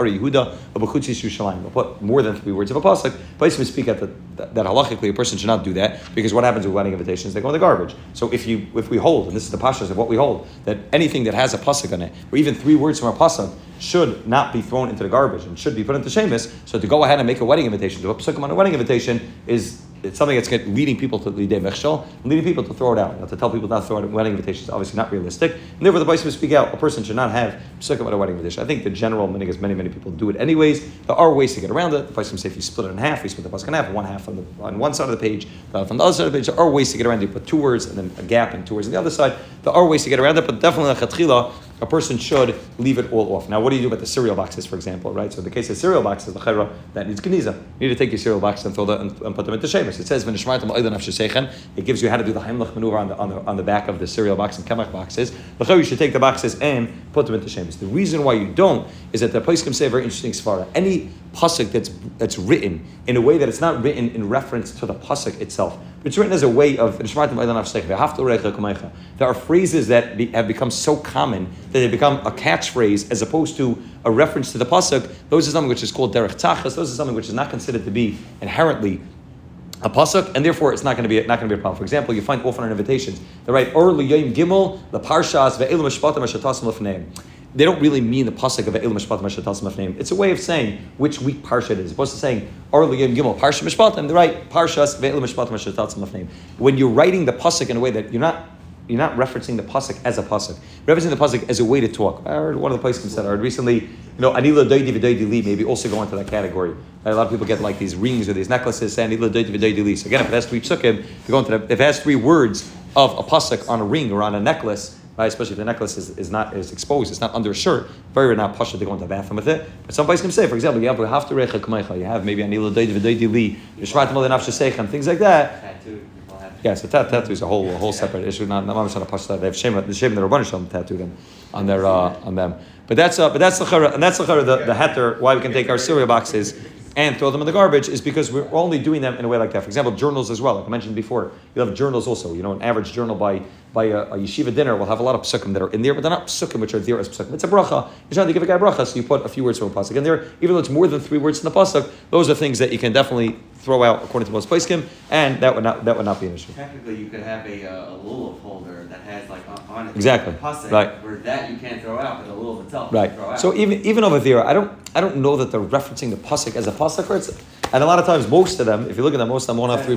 put more than 3 words of a pasuk. Paiskim speak out that halachically a person should not do that, because what happens with wedding invitations? They go in the garbage. So if we hold, and this is the Pashas of what we hold, that anything that has a pasuk on it, or even 3 words from a pasuk, should not be thrown into the garbage and should be put into Shemesh. So to go ahead and make a wedding invitation, to put Psukim on a wedding invitation is it's something that's leading people to lidei mechshel, leading people to throw it out. To tell people not to throw out wedding invitations is obviously not realistic. And therefore, the Bais speak out. A person should not have psukim at a wedding invitation. I think the general meaning is many people do it anyways. There are ways to get around it. The Bais say if you split it in half, we split the pasuk in half, one half on one side of the page, the other on the other side of the page. There are ways to get around it. You put 2 words and then a gap and 2 words on the other side. There are ways to get around it, but definitely lechatchila, a person should leave it all off. Now, what do you do about the cereal boxes, for example, right? So in the case of cereal boxes, the chayra, that needs geniza. You need to take your cereal box and throw that and put them into shemus. It says, it gives you how to do the heimlich maneuver on the back of the cereal box and kemach boxes. You should take the boxes and put them into shemus. The reason why you don't is that the poskim say a very interesting svara. Any pasuk that's written in a way that it's not written in reference to the pasuk itself, but it's written as a way of there are phrases that have become so common that they become a catchphrase as opposed to a reference to the pasuk. Those are something which is called derech tachas. Those are something which is not considered to be inherently a pasuk, and therefore it's not going to be a problem. For example, you find often in invitations they write or liyayim gimel the parshas ve'elu mishpatim ashatasim lefneim. They don't really mean the pasuk of ve'elu mishpatim ashatasim lefneim. It's a way of saying which week parsha it is, as opposed to saying or liyayim gimel parsha mishpatim. They write parshas ve'elu mishpatim ashatasim lefneim. When you're writing the pasuk in a way that you're not referencing the pasuk as a pasuk, referencing the pasuk as a way to talk. I heard one of the places said I heard recently, anila doidi v'doidi li, maybe also go into that category. A lot of people get like these rings or these necklaces saying anila doidi v'doidi li. So again, if it has 3 psukim, if it has 3 words of a pasuk on a ring or on a necklace, right? Especially if the necklace is exposed, it's not under a shirt. Very not pasha to go into the bathroom with it. But some places can say, for example, you have haftarecha k'meicha, you have maybe anila doidi v'doidi li, yishmatim al nafshe seichem, things like that. Yeah, so tattoo is a whole separate issue. Not much on a pasha. They have shame the Rabbanan Shalom tattooed on them. But that's the chara, and that's the heter. Why we can take our cereal boxes and throw them in the garbage is because we're only doing them in a way like that. For example, journals as well. Like I mentioned before, you have journals also. An average journal by a yeshiva dinner will have a lot of psukim that are in there, but they're not psukim which are there as psukim. It's a bracha. You're trying to give a guy bracha, so you put a few words from a pasuk in there. Even though it's more than 3 words in the pasuk, those are things that you can definitely throw out according to most poskim, and that would not be an issue. Technically, you could have a lulav holder that has like on it exactly pasuk, right. Where that you can't throw out, but the lulav itself right. You can throw out. So even over there, I don't know that they're referencing the pasuk as a pasuk. And a lot of times, most of them, if you look at them, most of them won't have 3.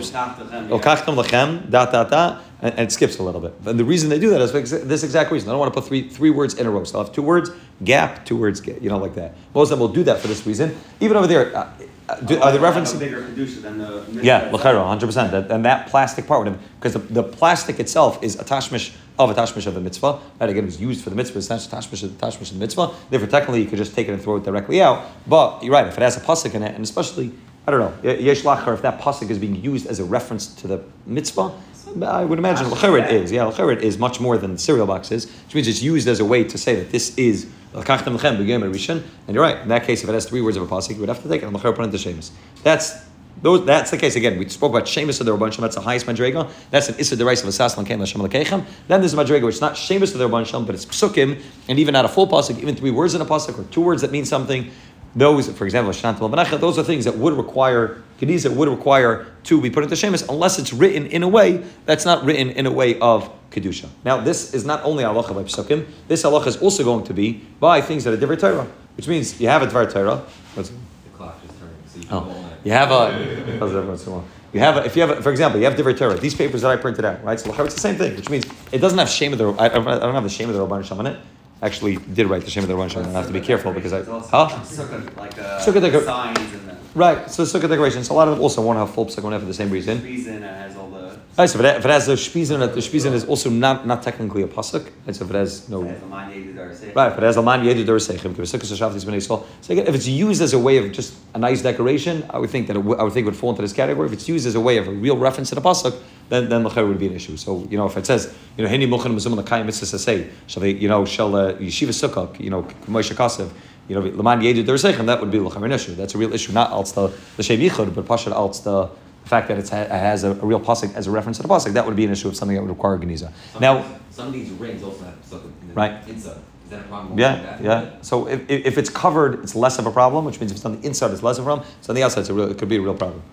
And it skips a little bit. And the reason they do that is for this exact reason. I don't want to put three words in a row. So I'll have 2 words, gap, 2 words, like that. Most of them will do that for this reason. Even over there, are they referencing? A bigger kedusha than the yeah, l'chayra, 100%. And that plastic part, because the plastic itself is a tashmish of the mitzvah. Right, again, it's used for the mitzvah. It's not tashmish of the mitzvah. Therefore, technically, you could just take it and throw it directly out. But you're right, if it has a pasuk in it, and especially, I don't know, yesh lachar, if that pasuk is being used as a reference to the mitzvah, I would imagine l'chayra it is. Yeah, l'chayra it is much more than cereal boxes, which means it's used as a way to say that this is l'kachtem lechem b'yom rishon. And you're right. In that case, if it has 3 words of a pasuk, you would have to take it and l'chayra put it into shemus. That's the case. Again, we spoke about shemus of the Rabban Shem. That's the highest madrega. That's an issa derais of asas l'keim l'shem l'keichem. Then there's a madrega which is not shemus of the Rabban Shem, but it's psukim, and even not a full pasuk, even 3 words in a pasuk or 2 words that mean something. Those, for example, those are things that would require Geniza would require to be put into shemus unless it's written in a way that's not written in a way of kedusha. Now, this is not only halacha by psukim. This halacha is also going to be by things that are divrei Torah, which means you have a divrei Torah. The clock is turning, so you can go on it. For example, you have divrei Torah. These papers that I printed out, right? So it's the same thing, which means it doesn't have shame of the. I don't have the shame of the Rabban Shem on it. Actually, did write the shame of the Rabban Shem, and I have to be careful because sukkah signs and the right. So sukkah decorations. A lot of them also won't have full sukkah, won't have for the same reason. Shpizin has all the. Right, so if it has the shpizin, the shpizin is also not technically a pasuk. Right, so if it has no. Right, if it has Alman Yedu Dor Seichem, so again, if it's used as a way of just a nice decoration, I would think it would fall into this category. If it's used as a way of a real reference to the pasuk, then l'chayr would be an issue. So if it says Heni Muchan Mezum L'Kayim Mitzvah Say shall Yeshiva Sukkah Moshe Kasev L'man Yedu Dor Seichem, that would be l'chayr an issue. That's a real issue, not als the Shem Yichud, but Pashat als the fact that it has a real pasuk as a reference to the pasuk. That would be an issue of something that would require geniza. Now, some of these rings also have sukkah right inside. Is that a problem? Yeah. So if it's covered, it's less of a problem, which means if it's on the inside, it's less of a problem. So on the outside, it could be a real problem.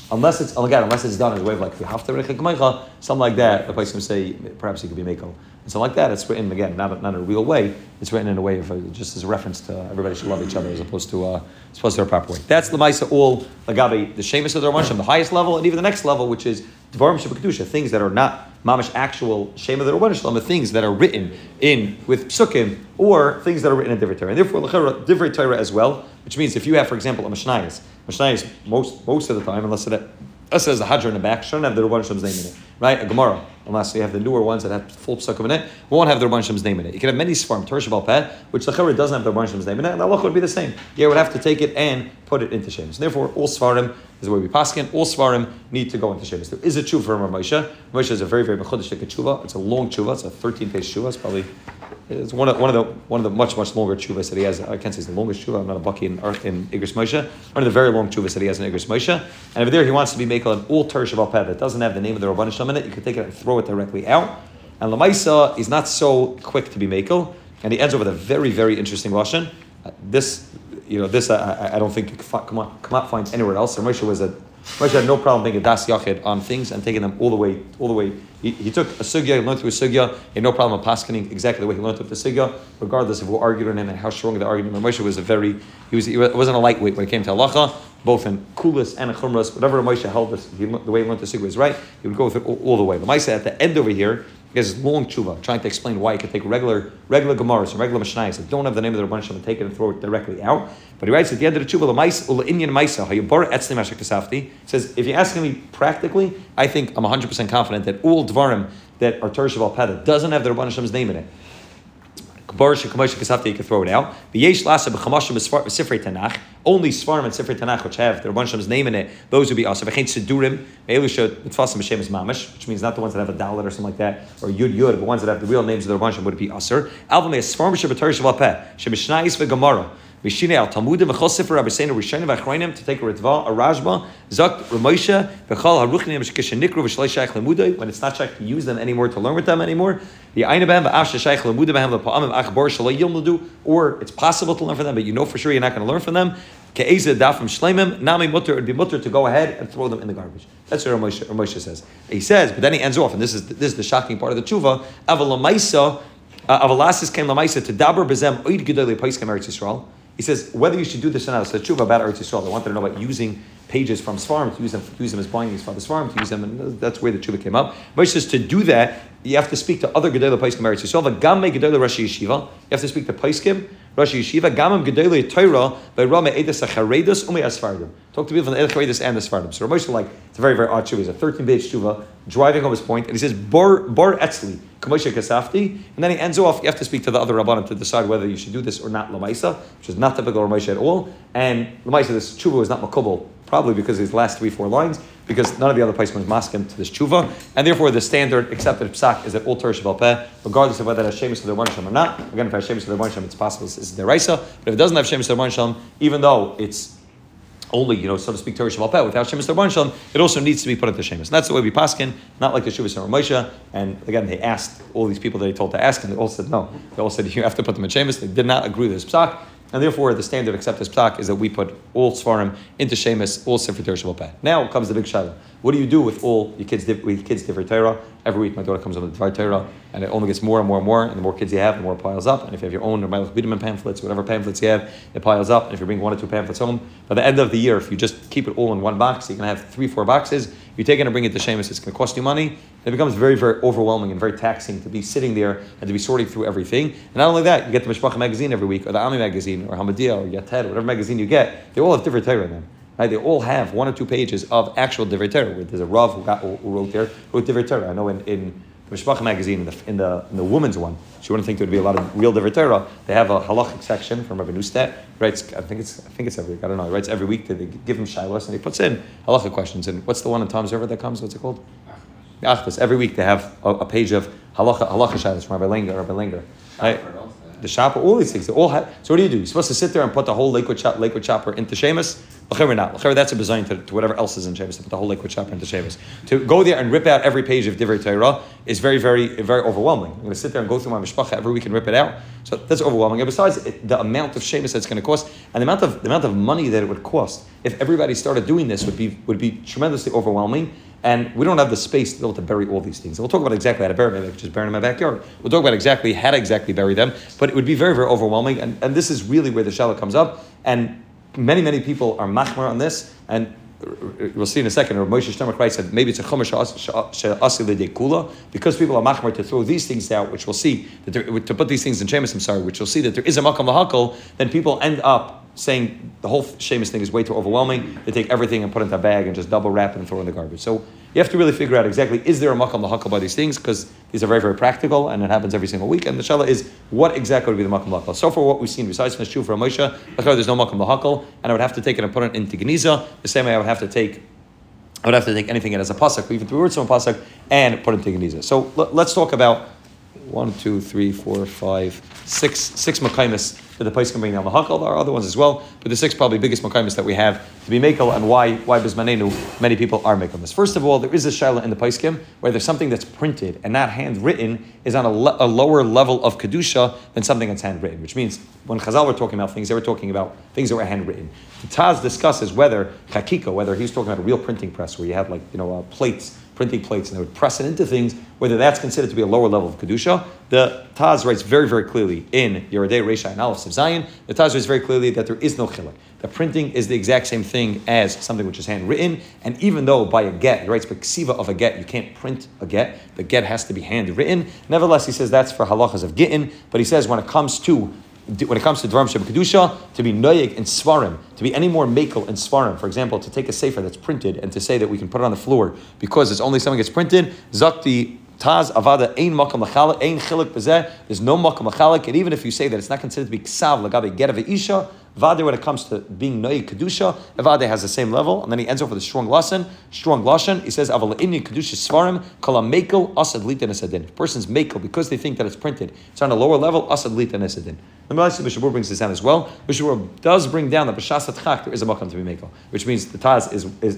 unless it's done in a way of like you have to something like that. The place can say perhaps it could be meko. And so like that, it's written again, not in a real way. It's written in a way of just as a reference to everybody should love each other as opposed to a proper way. That's the Maisa all Lagabi, the Shemus of the Rabbanim, the highest level, and even the next level, which is Dvarim Shebekdusha, things that are not mamish actual Shem of the Rabbanim, the things that are written in with psukim or things that are written in Divrei Torah. And therefore, Divrei Torah as well, which means if you have, for example, a Mishnayos most of the time, unless it says a Hadra in the back, shouldn't have the Rabban Shem's name in it, right? A Gemara, unless you have the newer ones that have full psukim in it, won't have the Rabban Shem's name in it. You can have many Sfarim, Torah Shabbal Peh, which the Chara doesn't have the Rabban Shem's name in it, and the Allah would be the same. You would have to take it and put it into Shemus. Therefore, all Sfarim is the way we paskin. All Sfarim need to go into Shemus. There is a tshuva from Ramosha. Ramosha is a very, very mechudesh tshuva. It's a long tshuva. It's a 13-page tshuva. It's probably one of the much longer tshuvas that he has. I can't say it's the longest tshuva. I'm not a baki in Igros Moshe. One of the very long tshuvas that he has in Igros Moshe. And over there, he wants to be making an all Torah Shabbal Peh that doesn't have the name of the Rabban Shem in it. You can take it and throw it directly out. And Lamaisa is not so quick to be makel, and he ends up with a very, very interesting lashon. I don't think you cannot find anywhere else. So Moshe had no problem making a das yachid on things and taking them all the way. He took a sugya, he learned through a sugya, he had no problem with paskening exactly the way he learned through the sugya, regardless of who argued on him and how strong the argument. Moshe was he wasn't a lightweight when it came to halacha, both in kulas and in chumras. Whatever Moshe held, the way he learned the sugya was right, he would go with it all the way. The Moshe at the end over here, he has this long tshuva trying to explain why he could take regular Gemaras and regular Mishnayos that don't have the name of the Rabban Shem and take it and throw it directly out. But he writes at the end of the tshuva, he says, if you're asking me practically, I think I'm 100% confident that all Dvarim that are Torah Shabbal Peh doesn't have the Rabban Shem's name in it. You can throw it out. Only Sfarim and Sifrei Tanakh which have the Rabban Shem's name in it, those would be also. Which means not the ones that have a dalet or something like that, or yud, but ones that have the real names of the Rabban Shem would be aser. Mishine al Talmudim v'chol Sefer Rabbeinu Rishonim v'Achronim to take a Ritva, a Rashba, Zakt Ramosha v'chol Haruchnim v'Shkish Nikru v'Shlei Shaykh Lemudai when it's not shaykh to use them anymore, to learn with them anymore. The Einabam v'Av Shaykh Lemudai b'Hem l'Pa'amim Achbar Shalei Yilmudu, or it's possible to learn from them, but you know for sure you're not going to learn from them. Ke'ezeh dafim shleimim nami mutter, it'd be mutter to go ahead and throw them in the garbage. That's what Ramosha says. He says, but then he ends off, and this is the shocking part of the tshuva. Avalamaisa, Avalasis came lamaisa to daber bezem oid gedolei paiskem Eretz Yisrael. He says whether you should do this or not. It's the tshuva about Eretz Yisrael. They wanted to know about using pages from Sfarim, to use them as bindings for the Sfarim, to use them, and that's where the tshuva came up. Moshe says to do that, you have to speak to other gedolei paiskim Eretz Yisrael. V'gam gedolei Rashi Yeshiva. You have to speak to paiskim Rashi Yeshiva. Gamam gedolei Torah v'rame edes acharedos umei asfardim. Talk to people from the Echaredos and the Sfardim. So Moshe it's a very, very odd tshuva. It's a 13-page tshuva driving home his point, and he says bar etzli. Kamoshe Kasafti, and then he ends off. You have to speak to the other Rabbanim to decide whether you should do this or not. Lamaisa, which is not typical Ramosha at all, and Lamaisa, this tshuva was not makubal, probably because of his last 3-4 lines, because none of the other places masking to this tshuva, and therefore the standard accepted psak is that all Torah Shabbal Peh, regardless of whether it has shemus of the Rabban Shem or not. Again, if it has shemus of the Rabban Shem, it's possible it's deraisa, but if it doesn't have shemus of the Rabban Shem, even though it's only, so to speak, Torah Shabbal Peh, without Shemus Rabban Shem, it also needs to be put into Shemus. And that's the way we paskin, not like the Shuvas and Ramosha. And again, they asked all these people that they told to ask, and they all said no. They all said you have to put them in Shemus. They did not agree with this psak, and therefore the standard accepted psak is that we put all Sfarim into Shemus, all Sefer Torah Shabbal Peh. Now comes the big shadow. What do you do with all your kids' Divrei Torah? Every week my daughter comes on with Divrei Torah, and it only gets more and more and more, and the more kids you have, the more it piles up. And if you have your own Melech Biderman pamphlets, whatever pamphlets you have, it piles up. And if you bring 1 or 2 pamphlets home, by the end of the year, if you just keep it all in one box, you can have 3-4 boxes. You take it and bring it to Shemus, it's going to cost you money. It becomes very, very overwhelming and very taxing to be sitting there and to be sorting through everything. And not only that, you get the Mishpacha magazine every week, or the Ami magazine, or Hamadia, or Yated, or whatever magazine you get. They all have Divrei Torah in them. Right? They all have 1 or 2 pages of actual Divrei Torah. There's a Rav who wrote Divrei Torah. I know in the Mishpacha magazine, in the woman's one, she wouldn't think there would be a lot of real Divrei Torah. They have a halachic section from Rabbi Nustat. Writes, I think it's every week. I don't know. He writes every week. They give him shilas and he puts in halachic questions. And what's the one in Tom's River that comes? What's it called? Achdas. Every week they have a page of halacha shilas from Rabbi Langer. Right? the shopper, all these things, they all have. So what do? You're supposed to sit there and put the whole liquid chopper into Shemus? L'chever not. L'chever, that's a design to whatever else is in Shemus, to put the whole liquid chopper into Shemus. To go there and rip out every page of Divrei Torah is very, very, very overwhelming. I'm going to sit there and go through my mishpacha every week and rip it out. So that's overwhelming. And besides, the amount of Shemus that's going to cost, and the amount of money that it would cost if everybody started doing this would be tremendously overwhelming. And we don't have the space to be able to bury all these things. And we'll talk about exactly how to bury them, maybe just bury them in my backyard. We'll talk about exactly how to exactly bury them, but it would be very, very overwhelming. And this is really where the Shaila comes up. And many, many people are machmer on this. And we'll see in a second, or Moshe Shtermach writes that maybe it's a chumash she'asi l'dei kula, because people are machmer to throw these things out, which we'll see, that to put these things in shemus, which we'll see that there is a makam lahakol, then people end up saying the whole shemus thing is way too overwhelming. They take everything and put it in a bag and just double wrap it and throw it in the garbage. So you have to really figure out exactly, is there a makam lahakal by these things? Because these are very, very practical and it happens every single week. And the shaila is, what exactly would be the makam lahakal? So far what we've seen, besides from the shuv for Moshe, there's no makam lahakal, and I would have to take it and put it into Geniza, the same way I would have to take anything that has a pasuk, or even 3 words from a pasuk, and put it into Geniza. So let's talk about 1, 2, 3, 4, 5, 6 makaimis that the place can bring down the hakal. There are other ones as well, but the 6 probably biggest makaimis that we have to be mekel, and why bismanenu many people are mekel this. First of all, there is a shaila in the paiskim where there's something that's printed and not handwritten is on a lower level of kedusha than something that's handwritten, which means when Chazal were talking about things, they were talking about things that were handwritten. The Taz discusses whether he's talking about a real printing press where you have printing plates, and they would press it into things, whether that's considered to be a lower level of Kedusha. The Taz writes very, very clearly in Yerodei Reisha and Aleph Siv Zayin, the Taz writes very clearly that there is no chiluk. The printing is the exact same thing as something which is handwritten, and even though by a get, he writes by ksiva of a get, you can't print a get, the get has to be handwritten. Nevertheless, he says that's for halachas of gittin, but he says when it comes to Dvarim Shem Kedusha, to be noyeg in Svarim, to be any more makel in Svarim, for example, to take a sefer that's printed and to say that we can put it on the floor because it's only something that's printed, Zakti Taz Avada Ein Makam Lachalak, Ein Chilik Bezeh, there's no Makam Lachalak, and even if you say that it's not considered to be Ksav Lagabe Get of Isha, Vade, when it comes to being Noyeg Kedusha, Vade has the same level, and then he ends off with a strong lashon. He says, Aval Inni Kedusha Svarim, Kala Mekel, Asad Lita Nesadin. If a person's Mekel, because they think that it's printed, it's on a lower level, Asad Lita Nesadin. The Mishabur brings this down as well. Mishabur does bring down that B'shasat Chak, there is a makam to be Mekel, which means the Taz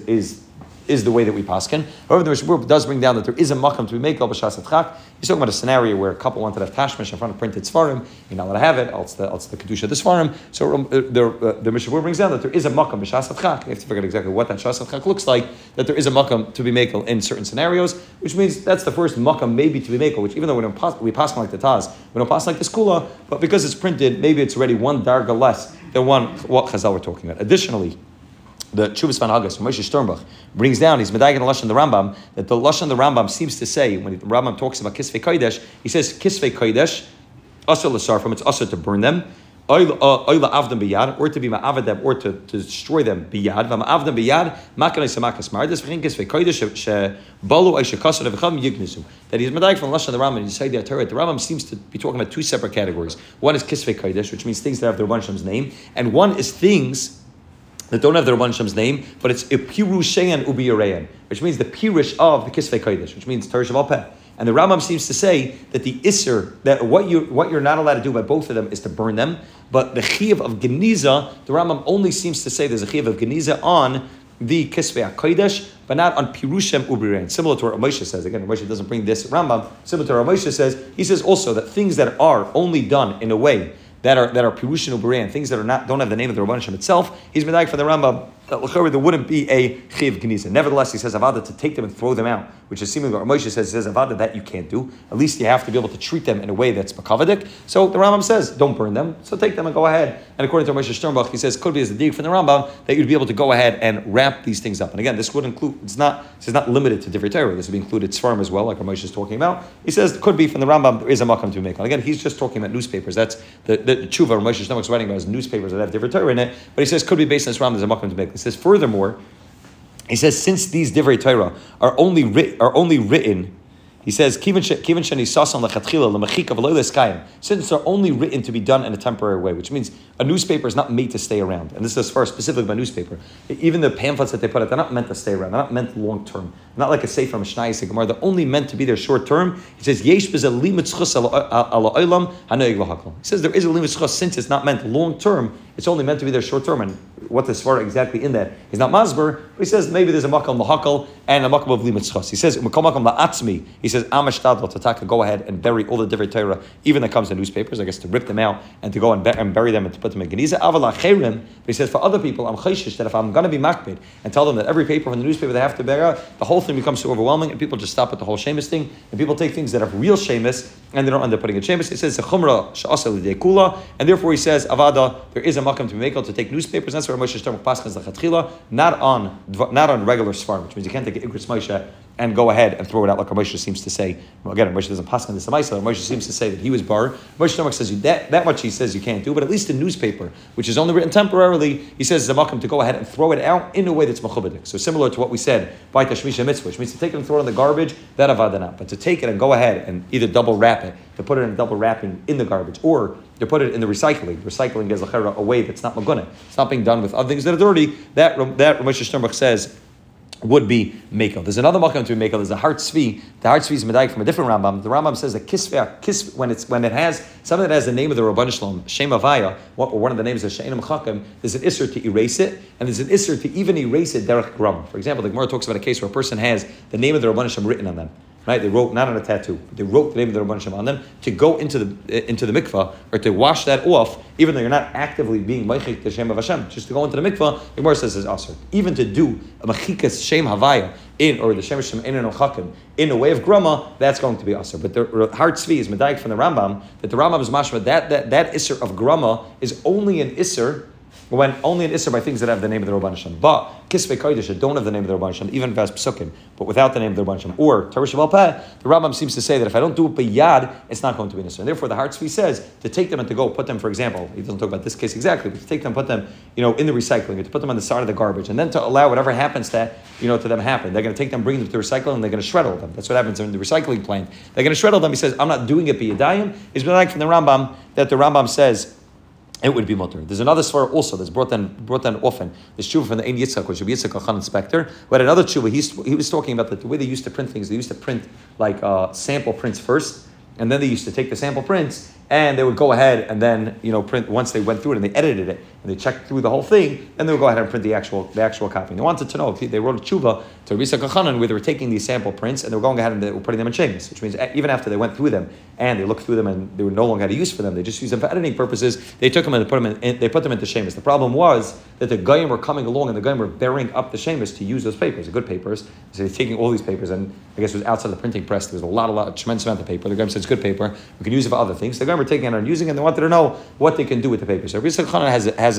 is the way that we paskin. However, the Mishabur does bring down that there is a makam to be mekel b'shasat chak. He's talking about a scenario where a couple wanted to have tashmish in front of printed svarim. You're not allowed to have it. It's the kedusha of the svarim. So the Mishabur brings down that there is a makam b'shasat chak. You have to figure out exactly what that shasat chak looks like. That there is a makam to be mekel in certain scenarios, which means that's the first makam maybe to be mekel. Which even though we paskin like the Taz, we don't paskin like the skula, but because it's printed, maybe it's already one darga less than what Chazal we're talking about. Additionally, the Chuvas Van Hagas from Moshe Sternbach brings down, he's medayik in the Lashon the Rambam, that the Lashon the Rambam seems to say, when the Rambam talks about Kisvei Kodesh, he says, Kisvei Kodesh, Asr l'sarfim, it's Asr to burn them, Oyla avdem biyad, or to be ma'avad them, or to destroy them biyad, v'ma'avdem biyad, makanai samakas mar, this v'chin Kisvei Kodesh, she'balu ay shekasar v'cham yignisu. That he's medayik from the Lashon the Rambam, and you say the Torah, the Rambam seems to be talking about 2 separate categories. One is Kisvei Kodesh, which means things that have the Rebbeinu Shem's name, and one is things that don't have the Rebbeinu Shem's name, but it's a pirushayan ubiyareyan, which means the pirush of the Kisvei Kodesh, which means Torah Shabbal Peh. And the Rambam seems to say that the Isser, that what you're not allowed to do by both of them is to burn them, but the Chiyuv of Geniza, the Rambam only seems to say there's a Chiyuv of Geniza on the Kisvei Kodesh, but not on Pirushem Ubiyareyan. Similar to what Moshe says. Again, Moshe doesn't bring this Rambam. Similar to what Moshe says, he says also that things that are only done in a way that are Pirushin Ubiyareyan, things that don't have the name of the Rebbeinu Shem itself, he's medayik for the Rambam that there wouldn't be a chiv geniza. Nevertheless, he says avada to take them and throw them out, which is seemingly what Moshe says. He says avada that you can't do. At least you have to be able to treat them in a way that's makavadik. So the Rambam says don't burn them. So take them and go ahead. And according to Moshe Sternbach, he says could be as the dig from the Rambam that you'd be able to go ahead and wrap these things up. And again, this would include. It's not limited to Divrei Torah. This would be included Sfarim as well, like Moshe is talking about. He says could be from the Rambam there is a makam to make. And again, he's just talking about newspapers. That's the tshuva Moshe Sternbach is writing about is newspapers that have Divrei Torah in it. But he says could be based on this Rambam there's a makam to make. He says furthermore. He says, since these Divrei Torah are only written He says, since they're only written to be done in a temporary way, which means a newspaper is not made to stay around. And this is as far specifically about newspaper. Even the pamphlets that they put out, they're not meant to stay around. They're not meant long term. Not like a Sefer Mishnah, Gemara. They're only meant to be there short term. He says, He says there is a limit since it's not meant long term. It's only meant to be there short term. And what the svara exactly in that is not masber, but he says maybe there's a makam lahakal and a makam of limitz. He says makam la'atzmi. He says amashtadl to taka, go ahead and bury all the different Torah, even that comes in newspapers. I guess to rip them out and to go and bury them and to put them in geniza. Aval acherim. But he says for other people, I'm chayshish that if I'm going to be makbid and tell them that every paper from the newspaper they have to bury out, the whole thing becomes so overwhelming and people just stop at the whole shemus thing and people take things that are real shemus and they don't end up putting in shemus. He says chumra she'asa l'deikula, and therefore he says avada there is a makam to be makel to take newspapers. That's where Moshe Shterm paschas lachatchila, not on regular svarim, which means you can't take Igros Moshe and go ahead and throw it out like Moshe seems to say. Well, again, Moshe doesn't pass on this Samaisa. Moshe seems to say that he was bar. Moshe Shterm says that much he says you can't do, but at least in newspaper, which is only written temporarily, he says it's a makam to go ahead and throw it out in a way that's mechubadik. So similar to what we said by Tashmisha Mitzvah, which means to take it and throw it in the garbage, that avada not. But to take it and go ahead and either double wrap it, to put it in double wrapping in the garbage, or to put it in the recycling. Recycling is a way that's not magunah. It's not being done with other things that are dirty. That Moshe Sternbach says would be mekel. There's another makam to be mekel. There's a Har Tzvi. The Har Tzvi is medayik from a different Rambam. The Rambam says that kisve when it has something that has the name of the Rabban Shalom, Shem Avaya, or one of the names of She'enim Chakim, there's an isser to erase it, and there's an isser to even erase it derech gram. For example, the Gemara talks about a case where a person has the name of the Rabban Shalom written on them. Right? They wrote, not on a tattoo, but they wrote the name of the Rabban Shem on them to go into the mikvah, or to wash that off, even though you're not actively being meichik the Shem of Hashem, just to go into the mikvah, the Gemara says is asur. Even to do a mechikas Shem Havaya, or the Shem Hashem in an Ochakim, in a way of grama, that's going to be asur. But the Har Tzvi is medayik from the Rambam, that the Rambam is mashma, that isser of grama is only an isser by things that have the name of the Rabban Shem. But Kisvei Kodesh that don't have the name of the Rabban Shem, even if it has Psukim, but without the name of the Rabban Shem, or Torah Shabbal Peh, the Rambam seems to say that if I don't do it by Yad, it's not going to be an Isser. And therefore the Har Tzvi says to take them and to go put them, for example, he doesn't talk about this case exactly, but to take them, put them, in the recycling, or to put them on the side of the garbage, and then to allow whatever happens to them happen. They're going to take them, bring them to recycle, and they're going to shred all them. That's what happens in the recycling plant. They're going to shred all them. He says, I'm not doing it by Yadayim. It's like from the Rambam that the Rambam says it would be mutter. There's another svara also that's brought down often. There's tshuva from the Ein Yitzchak, which would be Yitzchak Achan Inspector. But another tshuva, he was talking about the way they used to print things. They used to print like sample prints first, and then they used to take the sample prints and they would go ahead and then print. Once they went through it and they edited it and they checked through the whole thing, then they would go ahead and print the actual copy. And they wanted to know if they wrote a tshuva to Rabbi Yitzchak Achan where they were taking these sample prints and they were going ahead and they were putting them in shemus, which means even after they went through them and they looked through them and they were no longer had a use for them, they just used them for editing purposes. They took them and they put them into shemus. The problem was that the Goyim were coming along and the Goyim were burying up the shemus to use those papers, the good papers. So they're taking all these papers, and I guess it was outside the printing press. There was a tremendous amount of paper. The Goyim said it's good paper. We can use it for other things. The Goyim were taking it and using it, and they wanted to know what they can do with the paper. So Rabbi Yitzchak Achan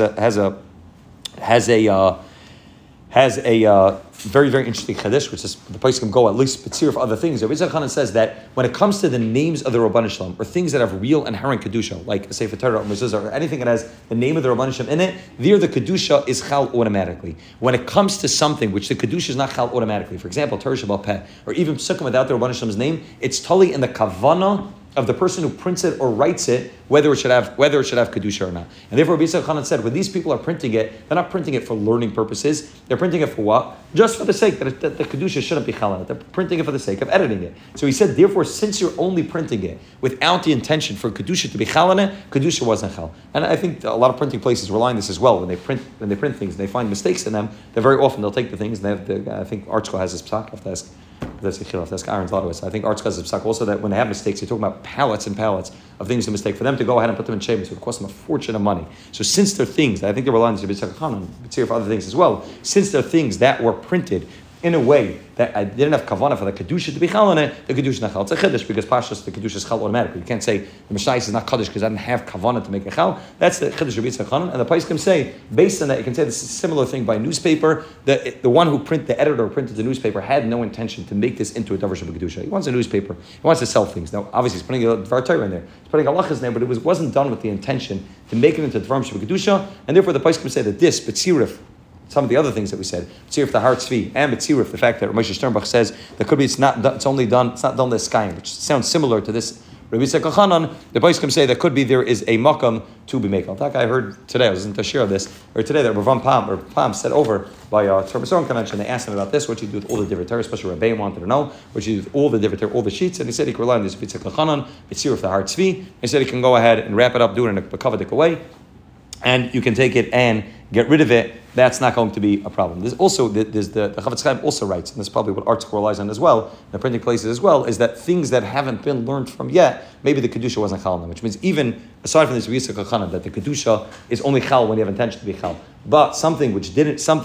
has a very, very interesting chiddush, which is the place can go at least betzir for other things. Rabbi Yitzchak Achan says that when it comes to the names of the Rabban Shalom, or things that have real inherent kedusha, like a Sefer Torah or mezuzah, or anything that has the name of the Rabban Shalom in it, there the kedusha is chal automatically. When it comes to something which the kedusha is not chal automatically, for example, Torah Shabbal Peh, or even psukim without the Rabban Shalom's name, it's totally in the kavana of the person who prints it or writes it, whether it should have kedusha or not. And therefore, Rabbi Yitzchak Achan said, when these people are printing it, they're not printing it for learning purposes. They're printing it for what? Just for the sake that the kedusha shouldn't be chal on it. They're printing it for the sake of editing it. So he said, therefore, since you're only printing it without the intention for kedusha to be chal on it, kedusha wasn't chal. And I think a lot of printing places rely on this as well. When they print things and they find mistakes in them, they very often they'll take the things and they have I think ArtScroll has this psak. I have to ask Aaron's Ladowitz. I think ArtScroll has a psak also that when they have mistakes, they're talking about pallets and pallets of things to mistake. For them to go ahead and put them in shemus would cost them a fortune of money. So since they're things, I think they're relying on Rabbi Yitzchak Achan and for other things as well, since they're things that were printed in a way that I didn't have kavanah for the kedusha to be chal on it, the kedusha is not chal. It's a chiddush because pashas the kedusha is chal automatically. You can't say the Mishnah is not kaddish because I didn't have kavanah to make a chal. That's the chiddush Rabbi Yitzchak Achan, and the Pais can say based on that you can say this is a similar thing by newspaper. The one who the editor who printed the newspaper had no intention to make this into a davar shel kedusha. He wants a newspaper. He wants to sell things. Now obviously he's putting a dvar Torah in there. He's putting halachas in there, but it wasn't done with the intention to make it into davar shel kedusha, and therefore the Pais can say that this betzirif. some of the other things that we said, Tziruf the Har Tzvi, and Tziruf the fact that Moshe Sternbach says that could be it's not done the skying, which sounds similar to this. Rabbi Yitzchak Elchanan, the Poskim say that could be there is a makam to be made. In fact, I heard today, I was in Tashir of this, or today that Rav Pam said over by Torah Besorim convention, they asked him about this, what you do with all the different Torah, especially Rabbi wanted to know, what you do with all the different Torah, all the sheets, and he said he could rely on this Yitzchak Elchanan, Tziruf the Har Tzvi. He said he can go ahead and wrap it up, do it in a kavadik way, and you can take it and get rid of it. That's not going to be a problem. There's also the Chavetz Chaim also writes, and this is probably what Arts relies on as well, the printing places as well, is that things that haven't been learned from yet, maybe the kedusha wasn't chal on them, which means even aside from this Yitzchak Elchanan, that the kedusha is only chal when you have intention to be chal. But something which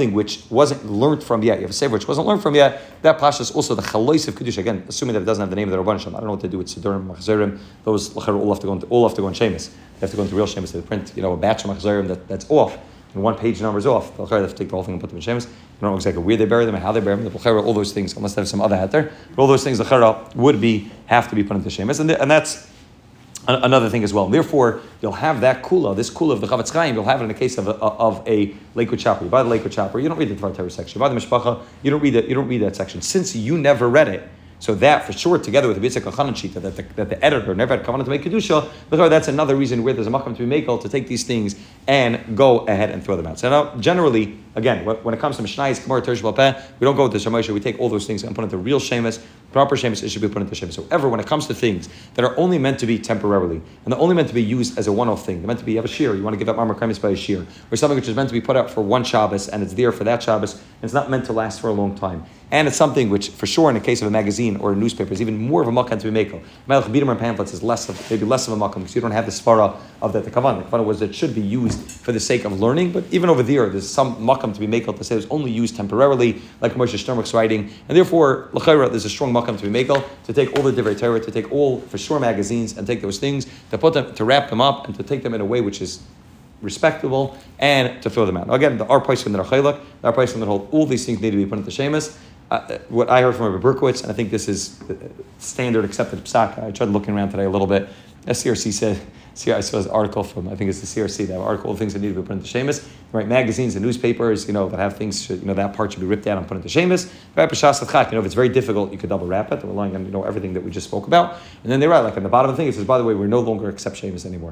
wasn't learned from yet, you have a sefer which wasn't learned from yet, that pasha is also the chalois of kedusha. Again, assuming that it doesn't have the name of the Rabban Shem. I don't know what to do with Sidurim, Machzerim. Those all have to go into Shemus. They have to go into real Shemus. They print, a batch of Machzerim that's off. And one page number is off. The Bechara have to take the whole thing and put them in Shemus. I don't know exactly where they bury them and how they bury them. The Bechara, all those things, unless they have some other hat there. But all those things, the Bechara would have to be put into Shemus. And that's another thing as well. And therefore, you'll have that kula, this kula of the Chavetz Chaim, you'll have it in the case of a Lakewood chopper. You buy the Lakewood chopper, you don't read the Dvar Torah section. You buy the Mishpacha, you don't read that section. Since you never read it, so that for sure, together with the Yitzchak Elchanan shita, that the editor never had kavanah to make kedusha, that's another reason where there's a makam to be makel to take these things and go ahead and throw them out. So now, generally, again, when it comes to Mishnayos, Gemara, Teresh Balpeh, we don't go with the Shemoshe, we take all those things and put into real shemus, proper shemus, it should be put into shemus. However, when it comes to things that are only meant to be temporarily, and they're only meant to be used as a one-off thing, they're meant to be, you have a shear, you want to give up Marmar Kremis by a shear, or something which is meant to be put out for one Shabbos, and it's there for that Shabbos, and it's not meant to last for a long time. And it's something which, for sure, in the case of a magazine or a newspaper, is even more of a makan to be makel. Melech Bidim and pamphlets is maybe less of a makan because you don't have the svara of that. The kavanah. The kavanah was that it should be used for the sake of learning, but even over there's some makan to be makel to say it was only used temporarily, like Moshe Sternbach's writing, and therefore l'chayra there's a strong makan to be makel to take all the divrei Torah, to take all for sure magazines and take those things, to put them, to wrap them up, and to take them in a way which is respectable, and to throw them out. Now again, our poskim that are chaylak, our poskim that hold all these things need to be put into shemus. What I heard from Rabbi Berkowitz, and I think this is standard accepted psak. I tried looking around today a little bit. SCRC said, I saw an article from, I think it's the CRC, that article of things that need to be put into shemus. Right, magazines and newspapers, that have things, that part should be ripped out and put into shemus. If it's very difficult, you could double wrap it. They're relying on, everything that we just spoke about. And then they write, like on the bottom of the thing, it says, by the way, we no longer accept shemus anymore.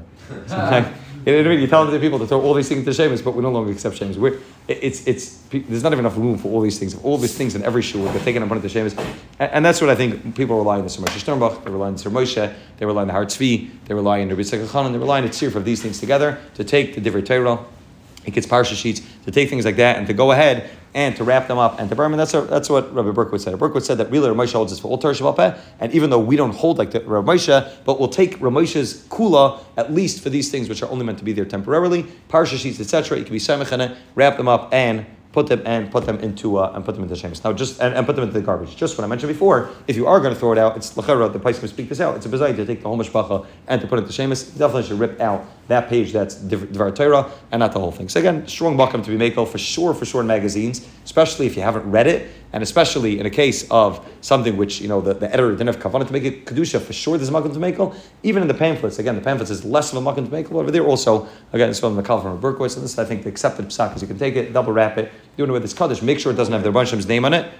You tell the people to throw all these things into shemus, but we no longer accept shemus. There's not even enough room for all these things. If all these things in every shul get taken and put into shemus, and that's what I think people rely on the Moshe Sternbach, they rely on Sir Moshe, they rely on the Har Tzvi, they rely on the Yitzchak Elchanan, they rely on the tziruf of these things together to take the divrei Torah, it gets parsha sheets, to take things like that and to go ahead and to wrap them up and to burn them. That's what Rabbi Berkowitz said. Rabbi Berkowitz said that really Rav Moshe holds this for all Torah Shabbat Peh, and even though we don't hold like the Rav Moshe, but we'll take Rav Moshe's kula at least for these things which are only meant to be there temporarily, parsha sheets, etc. You can be samech in it, wrap them up and put them into shemus. Now, just and put them into the garbage. Just what I mentioned before, if you are going to throw it out, it's l'chara, the place can speak this out. It's a bezayit to take the whole mishpacha and to put it into shemus. You definitely should rip out that page that's Dvar Torah and not the whole thing. So again, strong makam to be makel for sure in magazines, especially if you haven't read it, and especially in a case of something which the editor didn't have kavanah to make it kedusha. For sure, there's a makam to makel. Even in the pamphlets, again, the pamphlets is less of a makam to makel. Over there also, again, it's from the Kal from Berkowitz, and this is, I think, the accepted psak is you can take it, double wrap it, do it with this kaddish, make sure it doesn't have the Rebbe Shem's name on it.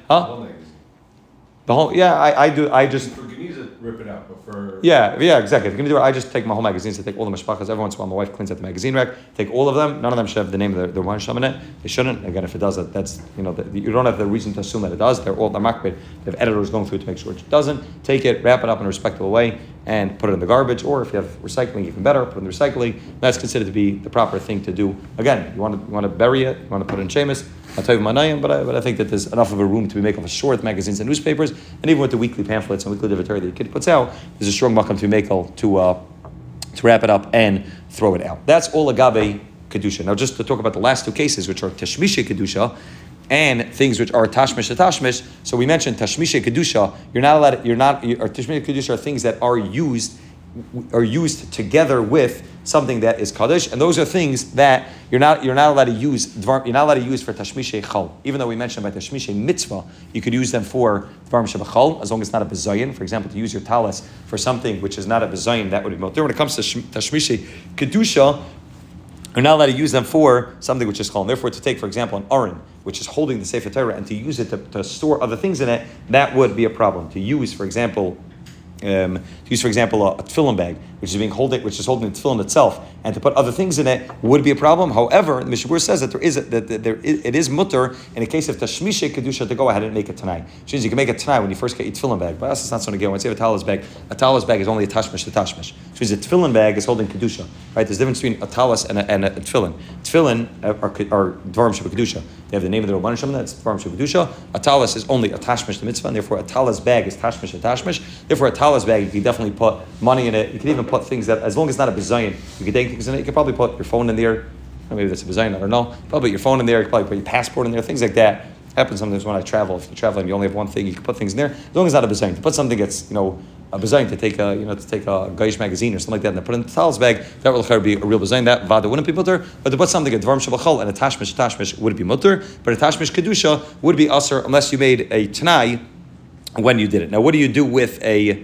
The whole, I do. I just for Geniza, rip it out, but for yeah, exactly. If you're gonna do it, I just take my whole magazines. I take all the mishpachas. Every once in a while, my wife cleans out the magazine rack. Take all of them. None of them should have the name of the Rebbe Shem in it. They shouldn't. Again, if it does, that's you don't have the reason to assume that it does. They're makbid. They have editors going through it to make sure it doesn't. Take it, wrap it up in a respectable way, and put it in the garbage. Or if you have recycling, even better. Put it in the recycling. That's considered to be the proper thing to do. Again, you want to bury it. You want to put it in shemus. I'll tell you manayim, but I think that there's enough of a room to be making for sure with magazines and newspapers, and even with the weekly pamphlets and weekly divrei Torah that the kid puts out, there's a strong makam to be makel to wrap it up and throw it out. That's all agabe kedusha. Now, just to talk about the last two cases, which are tashmisha kedusha and things which are tashmish to tashmish. So we mentioned tashmisha kedusha. Or tashmisha kedusha are things that are used together with something that is kaddish, and those are things that you're not allowed to use. You're not allowed to use for tashmishay chal. Even though we mentioned by tashmishay mitzvah, you could use them for dvarim shebachal, as long as it's not a bezayin. For example, to use your talis for something which is not a bezayin, that would be mutter. When it comes to tashmishay kedusha, You're not allowed to use them for something which is called. Therefore, to take, for example, an aron, which is holding the Sefer Torah, and to use it to store other things in it, that would be a problem. To use, for example, a tefillin bag, which is holding the tefillin itself, and to put other things in it would be a problem. However, the Mishabur says that it is mutter in a case of tashmishe kedusha to go ahead and make it tonight. Which means you can make it tonight when you first get your tefillin bag. But it's not so again. When you have a talis bag is only a tashmish to tashmish. Which means a tefillin bag is holding kedusha. Right? There's a difference between a talis and a tefillin. Tefillin are dvarim sheba kedusha. They have the name of the Rabbanan Shem. That's dvarim sheba kedusha. A talis is only a tashmish to mitzvah, and therefore a talis bag is tashmish to tashmish. Therefore a talis bag you can definitely put money in it. You can even put things that, as long as it's not a bizayin, you can take things in it. You can probably put your phone in there. Maybe that's a bizayin, I don't know. Probably your phone in there. You can probably put your passport in there. Things like that happens sometimes when I travel. If you're traveling, you only have one thing. You can put things in there. As long as it's not a bizayin. To put something that's a bizayin, to take a Gaish magazine or something like that, and to put it in the talis bag, that will be a real bizayin. That vada wouldn't be mutter. But to put something a dvarim shabachal and a tashmish would be mutter. But a tashmish kedusha would be usher unless you made a tanai when you did it. Now, what do you do with a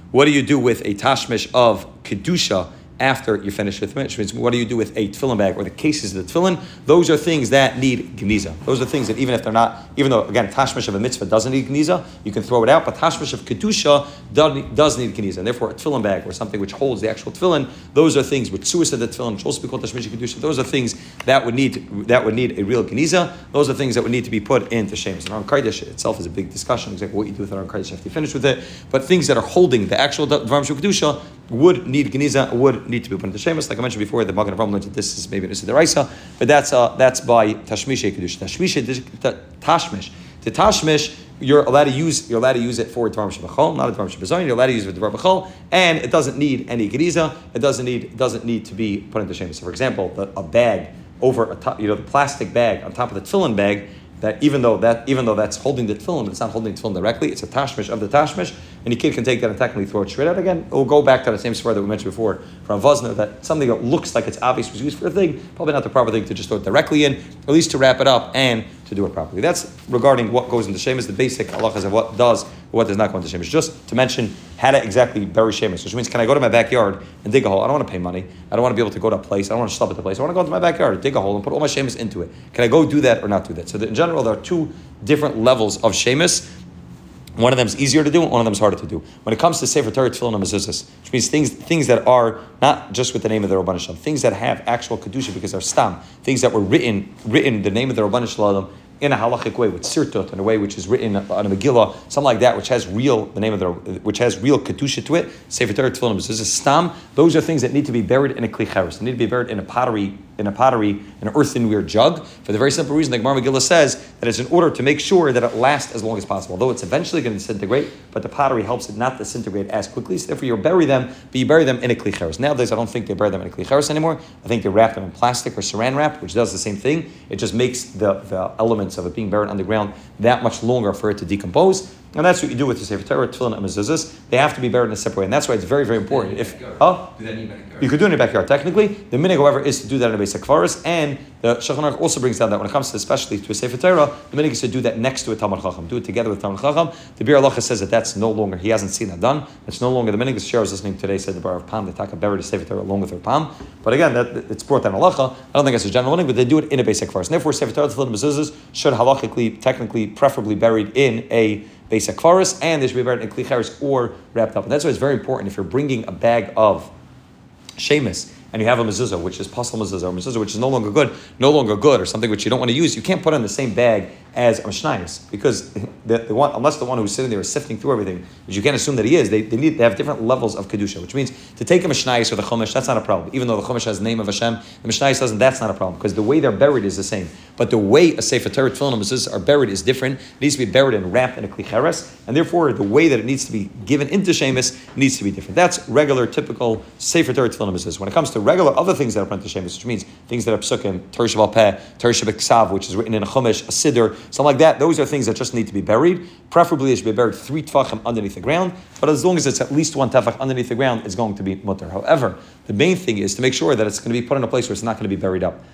tashmish of kedusha after you finish with it? Which means, what do you do with a tefillin bag or the cases of the tefillin? Those are things that need geniza. Those are things that even though again tashmish of a mitzvah doesn't need geniza, you can throw it out. But tashmish of kedusha does need geniza, and therefore a tefillin bag or something which holds the actual tefillin, those are things which suicide the tefillin, which also be called tashmish of kedusha. Those are things that would need a real geniza. Those are things that would need to be put into shemus. And Aron Kodesh itself is a big discussion exactly what you do with Aron Kodesh after you finish with it. But things that are holding the actual dvarim shel kedusha would need geniza, would need to be put into shemus. Like I mentioned before, the Magen Avraham learned that this is maybe an Issa Deraisa, but that's by Tashmish Kedusha. Tashmish. To Tashmish, you're allowed to use it for Dvarim Shebachol, not a Dvarim Shebazayin. You're allowed to use it for Dvarim Bachol, and it doesn't need any geniza. It doesn't need to be put into shemus. So, for example, a bag over the plastic bag on top of the tefillin bag. That even though that's holding the tefillin, it's not holding the tefillin directly. It's a tashmish of the tashmish, and your kid can take that and technically throw it straight out again. We'll go back to the same story that we mentioned before from Vosner, that something that looks like it's obvious was used for a thing, probably not the proper thing to just throw it directly in, at least to wrap it up and to do it properly. That's regarding what goes into shemus, the basic halachas of what does not go into shemus. Just to mention how to exactly bury shemus, which means, can I go to my backyard and dig a hole? I don't want to pay money. I don't want to be able to go to a place. I don't want to stop at the place. I want to go to my backyard, dig a hole, and put all my shemus into it. Can I go do that or not do that? So in general, there are two different levels of shemus. One of them is easier to do, and one of them is harder to do. When it comes to Sefer Torah, Tefillin, and Mezuzahs, which means things that are not just with the name of the Rabbanan Shalom, things that have actual kedusha because they're stam, things that were written the name of the Rabbanan Shalom in a halachic way with sirtut, in a way which is written on a Megillah, something like that, which has real kedusha to it. Sefer Torah, Tefillin, and Mezuzahs, stam. Those are things that need to be buried in a kli charos. They need to be buried in a pottery, an earthenware jug, for the very simple reason that Gemara Megillah says that it's in order to make sure that it lasts as long as possible. Although it's eventually going to disintegrate, but the pottery helps it not disintegrate as quickly. So therefore, you bury them in a kli charos. Nowadays, I don't think they bury them in a kli charos anymore. I think they wrap them in plastic or saran wrap, which does the same thing. It just makes the elements of it being buried underground that much longer for it to decompose. And that's what you do with the Sefer Torah, Tefillin, and Mezuzahs. They have to be buried in a separate way, and that's why it's very, very important. Do that in your backyard? You could do it in your backyard. Technically, the minhag, however, is to do that in a basic forest, and the Shulchan Aruch also brings down that when it comes to, especially to a Sefer Torah, the minhag is to do that next to a Talmud Chacham. Do it together with Talmud Chacham. The Bir Halacha says that that's no longer, he hasn't seen that done. It's no longer the minhag. The Shir I was listening today said the Bar of Pam, the Taka buried the Sefer Torah along with her Pam. But again, it's brought down Halacha. I don't think it's a general minhag, but they do it in a basic forest. And therefore, Sefer Torah, Tefillin, and Mezuzahs should halachically, technically, preferably buried in a basic forest, and they should be buried in kli charos or wrapped up. And that's why it's very important if you're bringing a bag of shemus and you have a mezuzah, which is pasal mezuzah, or mezuzah which is no longer good, or something which you don't want to use, you can't put it in the same bag as a mishnayos, because unless the one who's sitting there is sifting through everything, which you can't assume that he is, they have different levels of kedusha, which means to take a mishnayos or the chumash, that's not a problem. Even though the chumash has the name of Hashem, the mishnayos doesn't, that's not a problem, because the way they're buried is the same. But the way a Sefer Torah, Tefillin, and Mezuzahs are buried is different. It needs to be buried and wrapped in a kli charos, and therefore the way that it needs to be given into shemus needs to be different. That's regular, typical Sefer Torah, Tefillin, and Mezuzahs. When it comes to regular other things that are put into shemus, which means things that are psukim, Torah Shebal Peh, Torah Shebeksav, which is written in a chumash, a siddur, something like that, those are things that just need to be buried. Preferably they should be buried 3 tefachim underneath the ground, but as long as it's at least 1 tefach underneath the ground, it's going to be mutter. However, the main thing is to make sure that it's going to be put in a place where it's not going to be buried up.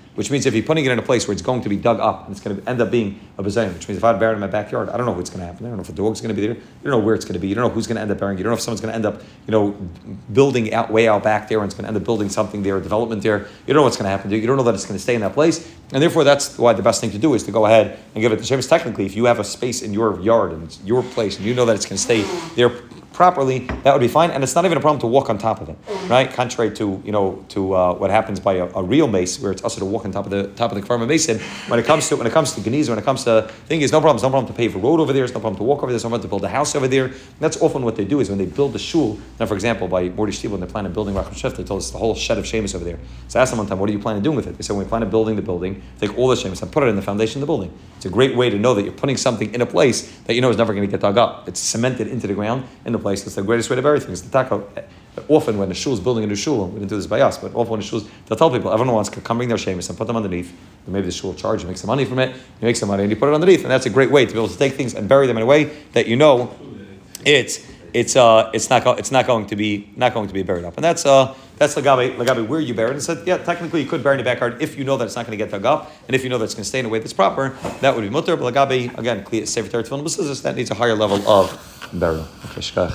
which means if you're putting it in a place where it's going to be dug up and it's going to end up being a bazaar, which means if I bury it in my backyard, I don't know what's going to happen. I don't know if a dog's going to be there. You don't know where it's going to be. You don't know who's going to end up burying. You don't know if someone's going to end up, building out way out back there and it's going to end up building something there, a development there. You don't know what's going to happen there. You don't know that it's going to stay in that place, and therefore that's why the best thing to do is to go ahead and give it the Shemus. Technically, if you have a space in your yard and it's your place and you know that it's going to stay there properly, that would be fine, and it's not even a problem to walk on top of it, right? Contrary to what happens by a real mace, where it's also to walk on top of the Kfar Mason. When it comes to Geniza, when it comes to thing, is no problem to pave a road over there. It's no problem to walk over there. There's no problem to build a house over there. And that's often what they do is when they build the shul. Now, for example, by Morty Stiebel, when they plan on building Rachel Shef, they told us the whole shed of Shemus over there. So I asked them one time, what are you planning on doing with it? They said, when we plan on building the building, take all the Shemus and put it in the foundation of the building. It's a great way to know that you're putting something in a place that you know is never going to get dug up. It's cemented into the ground in the place. That's the greatest way to bury things. The taco, often when the shul is building a new shul, we didn't do this by us, but often when the shul, they'll tell people, everyone wants to come bring their shemus and put them underneath. And maybe the shul will charge, you make some money from it, you make some money and you put it underneath. And that's a great way to be able to take things and bury them in a way that you know it's not going to be buried up. And that's Lagabe where you bury it. And said, yeah, technically you could bury in the backyard if you know that it's not going to get dug up, and if you know that it's going to stay in a way that's proper, that would be mutter. But Lagabe, again, Sefer Torah Tefillin B'Sizos, that needs a higher level of burial. Okay,